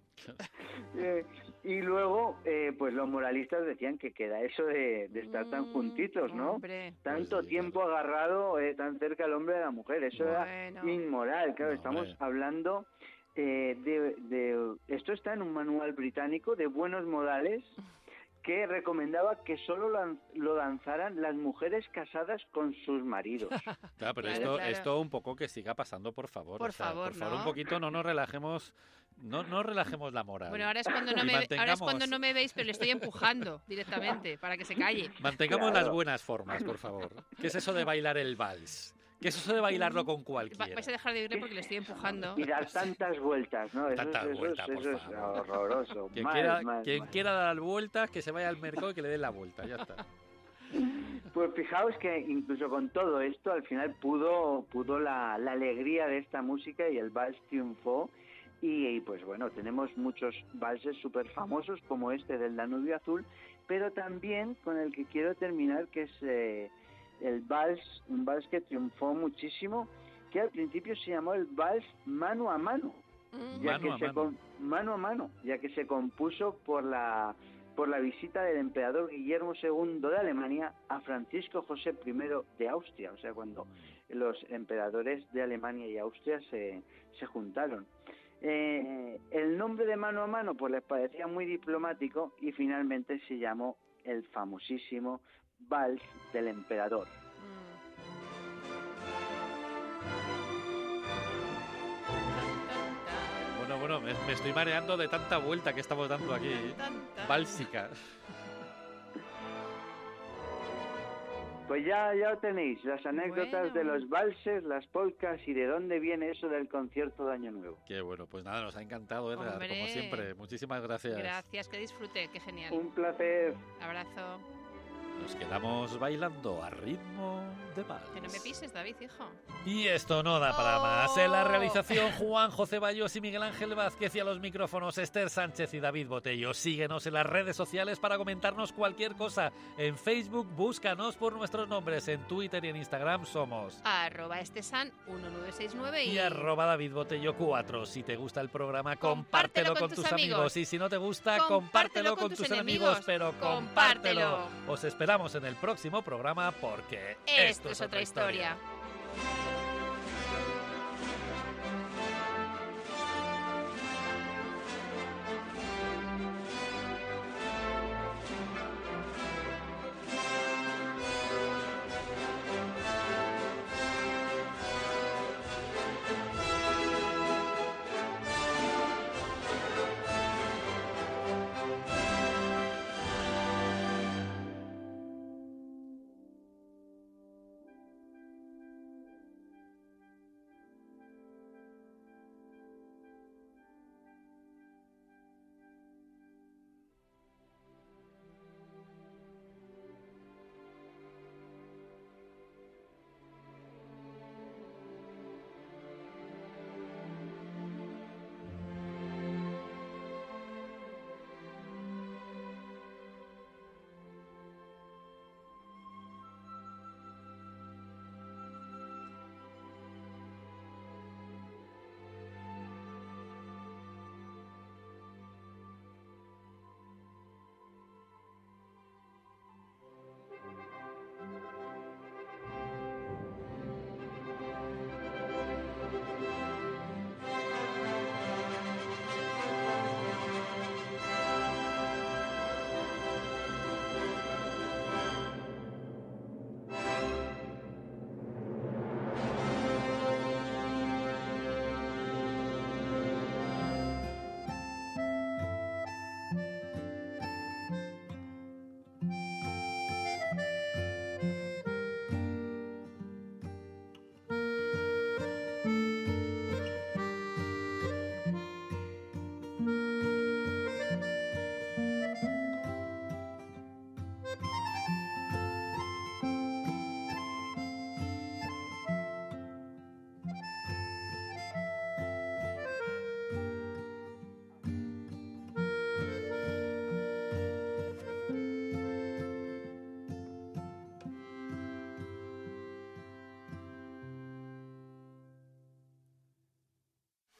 Speaker 16: Eh, y luego, eh, pues los moralistas decían que queda eso de, de estar tan juntitos, ¿no?
Speaker 2: Hombre.
Speaker 16: Tanto tiempo agarrado, eh, tan cerca el hombre de la mujer, eso
Speaker 2: Bueno.
Speaker 16: era inmoral. Claro,
Speaker 3: No,
Speaker 16: estamos
Speaker 3: hombre.
Speaker 16: hablando eh, de, de... Esto está en un manual británico de buenos modales que recomendaba que solo lan- lo danzaran las mujeres casadas con sus maridos.
Speaker 3: Claro, pero
Speaker 16: Claro,
Speaker 3: esto,
Speaker 16: claro.
Speaker 3: esto un poco que siga pasando, por favor.
Speaker 2: Por
Speaker 3: o sea,
Speaker 2: favor,
Speaker 3: por favor,
Speaker 2: ¿no?
Speaker 3: un poquito no nos relajemos, no, no relajemos la moral.
Speaker 2: Bueno, ahora es cuando no
Speaker 3: Y
Speaker 2: me ve- ahora es
Speaker 3: mantengamos-
Speaker 2: cuando no me veis, pero le estoy empujando directamente para que se calle.
Speaker 3: Mantengamos
Speaker 16: Claro.
Speaker 3: las buenas formas, por favor. ¿Qué es eso de bailar el vals? ¿Qué es eso de bailarlo con
Speaker 2: Va-
Speaker 3: cualquiera?
Speaker 2: vais a dejar de oírle porque le estoy empujando.
Speaker 16: Y dar tantas vueltas, ¿no? Eso,
Speaker 3: Tantas
Speaker 16: es- eso,
Speaker 3: vueltas,
Speaker 16: es-
Speaker 3: por
Speaker 16: eso es
Speaker 3: favor.
Speaker 16: horroroso.
Speaker 3: Quien,
Speaker 16: Mal,
Speaker 3: quiera,
Speaker 16: mal,
Speaker 3: quien
Speaker 16: mal.
Speaker 3: quiera dar vueltas, que se vaya al mercado y que le den la vuelta, ya está.
Speaker 16: Pues fijaos que incluso con todo esto, al final pudo pudo la, la alegría de esta música y el vals triunfó. Y, y, pues bueno, tenemos muchos valses súper famosos como este del Danubio Azul, pero también con el que quiero terminar, que es eh, el vals, un vals que triunfó muchísimo, que al principio se llamó el vals mano a mano. Ya
Speaker 3: Mano
Speaker 16: que
Speaker 3: a
Speaker 16: se
Speaker 3: mano.
Speaker 16: com- mano a mano, ya que se compuso por la por la visita del emperador Guillermo segundo de Alemania a Francisco José primero de Austria, o sea, cuando los emperadores de Alemania y Austria se, se juntaron. Eh, el nombre de mano a mano pues les parecía muy diplomático y finalmente se llamó el famosísimo Vals del Emperador.
Speaker 3: Bueno, bueno, me, me estoy mareando de tanta vuelta que estamos dando aquí. Bálsica.
Speaker 16: Pues ya, ya lo tenéis, las anécdotas
Speaker 2: Bueno.
Speaker 16: de los valses, las polcas y de dónde viene eso del concierto de Año Nuevo.
Speaker 3: Qué bueno, pues nada, nos ha encantado, Edgar, como
Speaker 2: Hombre.
Speaker 3: siempre. Muchísimas gracias.
Speaker 2: Gracias, que disfrute, qué genial.
Speaker 16: Un placer.
Speaker 2: Abrazo.
Speaker 3: Nos quedamos bailando a ritmo de vals.
Speaker 2: Que no me pises, David, hijo.
Speaker 3: Y esto no da para más. En la realización, Juan José Bayos y Miguel Ángel Vázquez, y a los micrófonos, Esther Sánchez y David Botello. Síguenos en las redes sociales para comentarnos cualquier cosa. En Facebook, búscanos por nuestros nombres. En Twitter y en Instagram somos...
Speaker 2: Arroba estesan uno nueve seis nueve y...
Speaker 3: Y arroba David Botello cuatro. Si te gusta el programa, compártelo, con, tus amigos. Y si no te gusta, compártelo, con, tus enemigos, pero compártelo.
Speaker 2: Compártelo.
Speaker 3: Os esperamos en el próximo programa porque
Speaker 2: Esto es otra historia.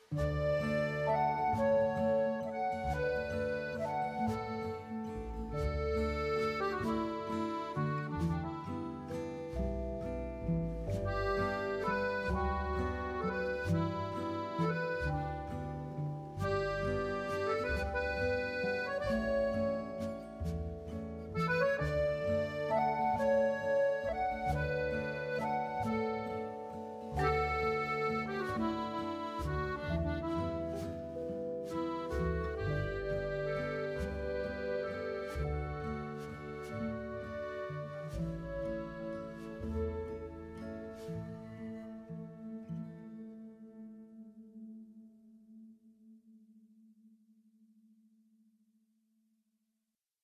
Speaker 7: Thank